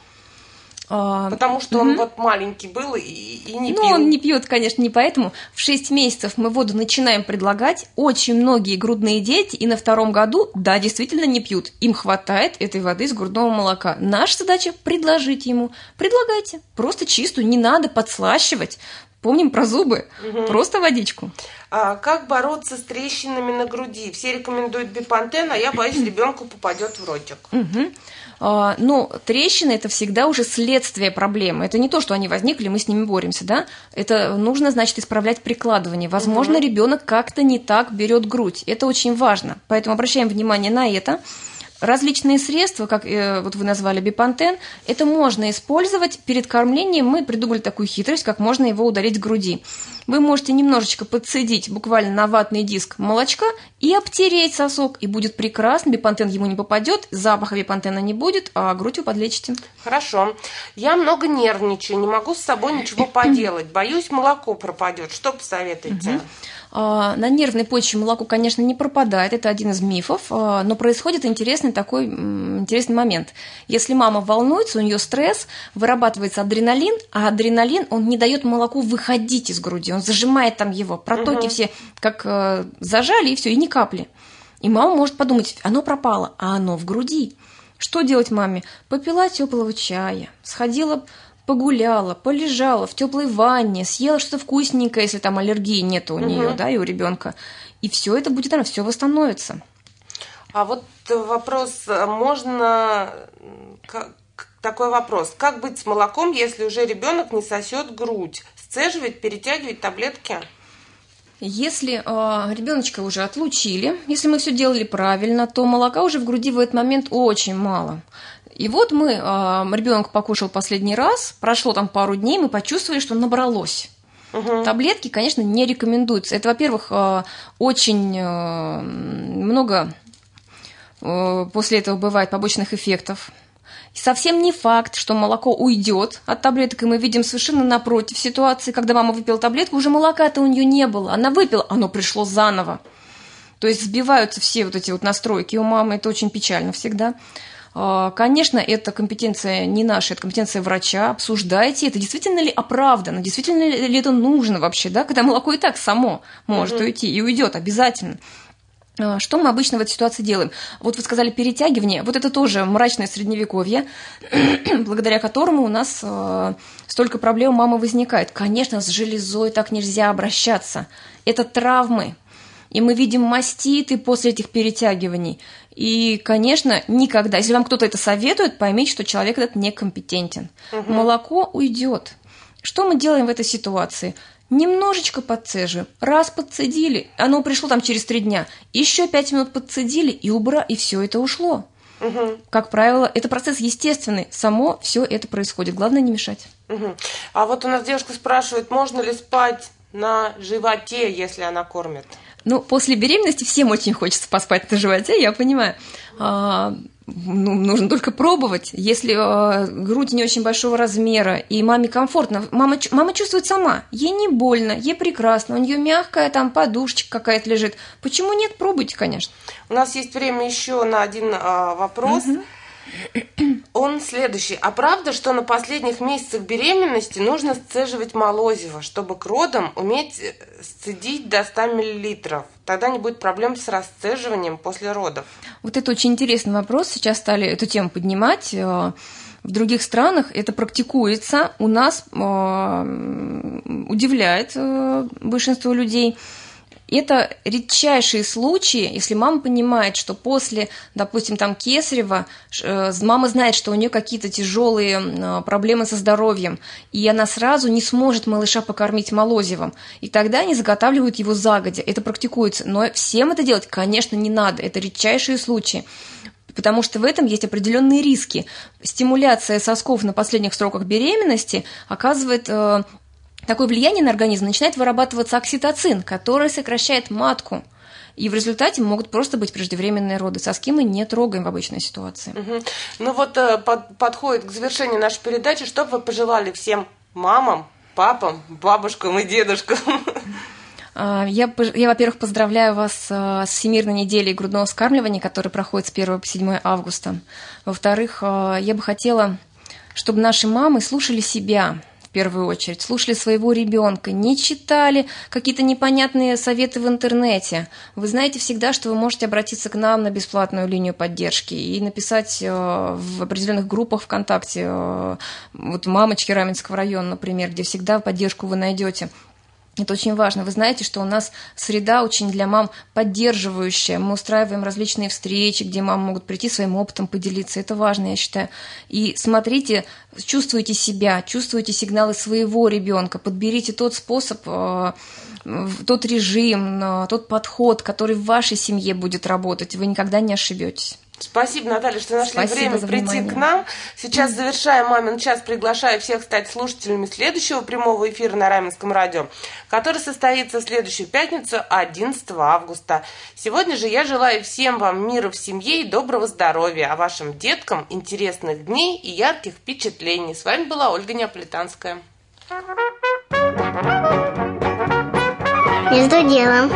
Потому что он вот маленький был и не пил.
Ну, он не пьет, конечно, не поэтому. В 6 месяцев мы воду начинаем предлагать. Очень многие грудные дети и на 2-м году, да, действительно не пьют. Им хватает этой воды из грудного молока. Наша задача – предложить ему. Предлагайте. Просто чистую, не надо подслащивать. Помним про зубы. Просто водичку.
Как бороться с трещинами на груди? Все рекомендуют Бипантен, а я боюсь, ребенку попадет в ротик.
Но трещины – это всегда уже следствие проблемы. Это не то, что они возникли, мы с ними боремся, да? Это нужно, значит, исправлять прикладывание. Возможно, ребенок как-то не так берет грудь. Это очень важно. Поэтому обращаем внимание на это. Различные средства, как вот вы назвали Бипантен, это можно использовать. Перед кормлением мы придумали такую хитрость, как можно его удалить с груди. Вы можете немножечко подцедить буквально на ватный диск молочка и обтереть сосок, и будет прекрасно. Бипантен ему не попадет, запаха Бипантена не будет, а грудь вы подлечите.
Хорошо. Я много нервничаю, не могу с собой ничего поделать. Боюсь, молоко пропадет. Что посоветуете?
На нервной почве молоко, конечно, не пропадает, это один из мифов, но происходит интересный момент. Если мама волнуется, у нее стресс, вырабатывается адреналин, а адреналин, он не дает молоку выходить из груди, он зажимает там его, протоки все как зажали, и все, и ни капли. И мама может подумать, оно пропало, а оно в груди. Что делать маме? Попила теплого чая, сходила, погуляла, полежала в теплой ванне, съела что-то вкусненькое, если там аллергии нет у нее, да, и у ребенка. И все это будет, все восстановится.
А вот вопрос, такой вопрос. Как быть с молоком, если уже ребенок не сосет грудь? Сцеживать, перетягивать таблетки?
Если ребеночка уже отлучили, если мы все делали правильно, то молока уже в груди в этот момент очень мало. И вот ребенок покушал последний раз, прошло там пару дней, мы почувствовали, что набралось. Таблетки, конечно, не рекомендуются. Это, во-первых, очень много после этого бывает побочных эффектов. И совсем не факт, что молоко уйдет от таблеток, и мы видим совершенно напротив ситуации, когда мама выпила таблетку, уже молока-то у нее не было. Она выпила, оно пришло заново. То есть сбиваются все вот эти вот настройки у мамы, это очень печально всегда. Конечно, это компетенция не наша, это компетенция врача. Обсуждайте, это действительно ли оправдано, действительно ли это нужно вообще, да, когда молоко и так само может уйти и уйдет обязательно. Что мы обычно в этой ситуации делаем? Вот вы сказали перетягивание, вот это тоже мрачное средневековье, благодаря которому у нас столько проблем у мамы возникает. Конечно, с железой так нельзя обращаться, это травмы. И мы видим маститы после этих перетягиваний. И, конечно, никогда, если вам кто-то это советует, поймите, что человек этот некомпетентен. Молоко уйдет. Что мы делаем в этой ситуации? Немножечко подцеживаем. Раз подцедили, оно пришло там через 3 дня. Еще 5 минут подцедили и и все это ушло. Как правило, это процесс естественный, само все это происходит, главное не мешать.
А вот у нас девушка спрашивает, можно ли спать на животе, если она кормит?
Ну, после беременности всем очень хочется поспать на животе, я понимаю. Нужно только пробовать. Если грудь не очень большого размера, и маме комфортно, мама чувствует сама, ей не больно, ей прекрасно, у нее мягкая там подушечка какая-то лежит. Почему нет? Пробуйте, конечно.
У нас есть время еще на один вопрос. Он следующий. А правда, что на последних месяцах беременности нужно сцеживать молозиво, чтобы к родам уметь сцедить до 100 мл? Тогда не будет проблем с расцеживанием после родов.
Вот это очень интересный вопрос. Сейчас стали эту тему поднимать. В других странах это практикуется. У нас удивляет большинство людей. Это редчайшие случаи, если мама понимает, что после, допустим, там кесарева, мама знает, что у нее какие-то тяжелые проблемы со здоровьем, и она сразу не сможет малыша покормить молозивом, и тогда они заготавливают его загодя. Это практикуется, но всем это делать, конечно, не надо, это редчайшие случаи. Потому что в этом есть определенные риски. Стимуляция сосков на последних сроках беременности оказывает такое влияние на организм, начинает вырабатываться окситоцин, который сокращает матку. И в результате могут просто быть преждевременные роды. Соски мы не трогаем в обычной ситуации.
Ну вот подходит к завершению нашей передачи. Что бы вы пожелали всем мамам, папам, бабушкам и дедушкам?
Я, во-первых, поздравляю вас с Всемирной неделей грудного вскармливания, которая проходит с 1 по 7 августа. Во-вторых, я бы хотела, чтобы наши мамы слушали себя, в первую очередь, слушали своего ребенка, не читали какие-то непонятные советы в интернете. Вы знаете всегда, что вы можете обратиться к нам на бесплатную линию поддержки и написать в определенных группах ВКонтакте, вот «Мамочки Раменского района», например, где всегда поддержку вы найдете. Это очень важно. Вы знаете, что у нас среда очень для мам поддерживающая. Мы устраиваем различные встречи, где мамы могут прийти своим опытом поделиться. Это важно, я считаю. И смотрите, чувствуйте себя, чувствуйте сигналы своего ребенка. Подберите тот способ, тот режим, тот подход, который в вашей семье будет работать. Вы никогда не ошибетесь.
Спасибо, Наталья, что нашли время прийти к нам. Сейчас, завершая «Мамин час», приглашаю всех стать слушателями следующего прямого эфира на Раменском радио, который состоится в следующую пятницу, 11 августа. Сегодня же я желаю всем вам мира в семье и доброго здоровья, а вашим деткам интересных дней и ярких впечатлений. С вами была Ольга Неаполитанская.
Между делом.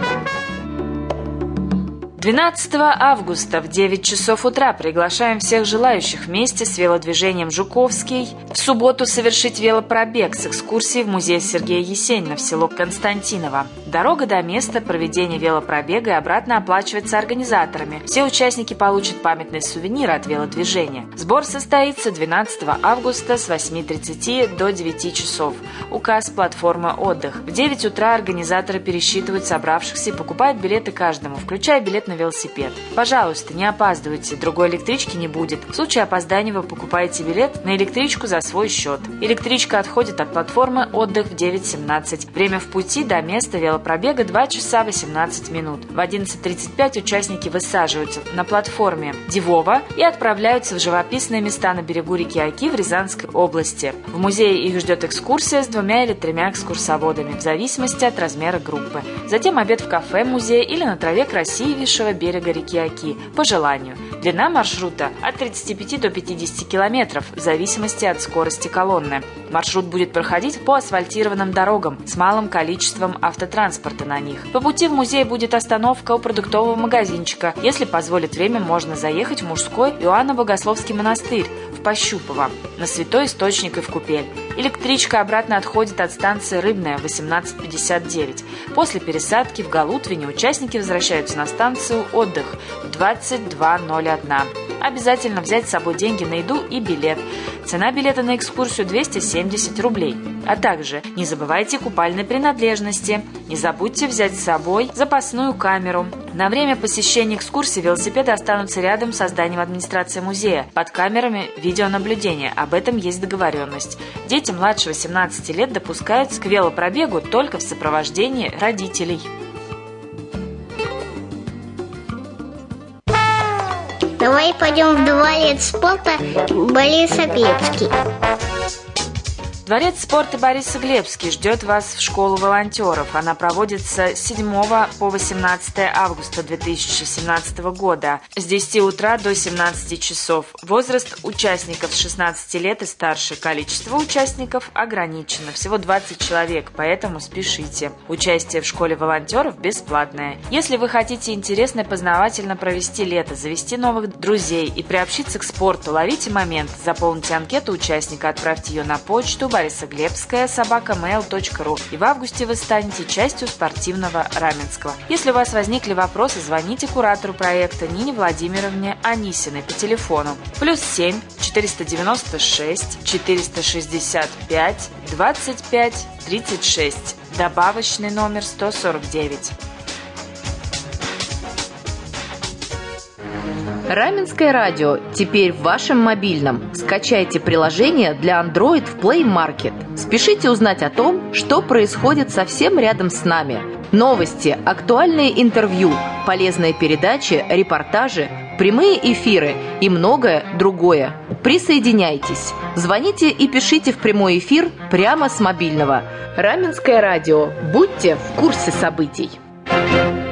12 августа в 9 часов утра приглашаем всех желающих вместе с велодвижением «Жуковский» в субботу совершить велопробег с экскурсией в музей Сергея Есенина в село Константиново. Дорога до места проведения велопробега и обратно оплачивается организаторами. Все участники получат памятные сувениры от велодвижения. Сбор состоится 12 августа с 8:30 до 9 часов. Указ платформы «Отдых». В 9 утра организаторы пересчитывают собравшихся и покупают билеты каждому, включая билет на велосипед. Пожалуйста, не опаздывайте, другой электрички не будет. В случае опоздания вы покупаете билет на электричку за свой счет. Электричка отходит от платформы «Отдых» в 9:17. Время в пути до места велопробега 2 часа 18 минут. В 11:35 участники высаживаются на платформе Девова и отправляются в живописные места на берегу реки Оки в Рязанской области. В музее их ждет экскурсия с 2 или 3 экскурсоводами, в зависимости от размера группы. Затем обед в кафе музея или на траве красивейшего берега реки Оки, по желанию. Длина маршрута от 35 до 50 километров, в зависимости от скорости колонны. Маршрут будет проходить по асфальтированным дорогам с малым количеством автотранспорта на них. По пути в музей будет остановка у продуктового магазинчика. Если позволит время, можно заехать в мужской Иоанно-Богословский монастырь в Пощупово, на Святой Источник и в Купель. Электричка обратно отходит от станции Рыбная в 18:59. После пересадки в Галутвине участники возвращаются на станцию «Отдых» в 22:01. Обязательно взять с собой деньги на еду и билет. Цена билета на экскурсию 270 рублей. А также не забывайте купальные принадлежности. Не забудьте взять с собой запасную камеру. На время посещения экскурсии велосипеды останутся рядом со зданием администрации музея, под камерами видеонаблюдения. Об этом есть договоренность. Дети младше 18 лет допускаются к велопробегу только в сопровождении родителей.
Давай пойдем в дворец спорта Борисоглебский.
Дворец спорта Борисоглебский ждет вас в школу волонтеров. Она проводится с 7 по 18 августа 2017 года с 10 утра до 17 часов. Возраст участников с 16 лет и старше. Количество участников ограничено. Всего 20 человек, поэтому спешите. Участие в школе волонтеров бесплатное. Если вы хотите интересно и познавательно провести лето, завести новых друзей и приобщиться к спорту, ловите момент. Заполните анкету участника, отправьте ее на почту борисоглебская@mail.ru, и в августе вы станете частью спортивного Раменского. Если у вас возникли вопросы, звоните куратору проекта Нине Владимировне Анисиной по телефону +7 496 465 25 36, добавочный номер 149.
Раменское радио теперь в вашем мобильном. Скачайте приложение для Android в Play Market. Спешите узнать о том, что происходит совсем рядом с нами. Новости, актуальные интервью, полезные передачи, репортажи, прямые эфиры и многое другое. Присоединяйтесь. Звоните и пишите в прямой эфир прямо с мобильного. Раменское радио. Будьте в курсе событий.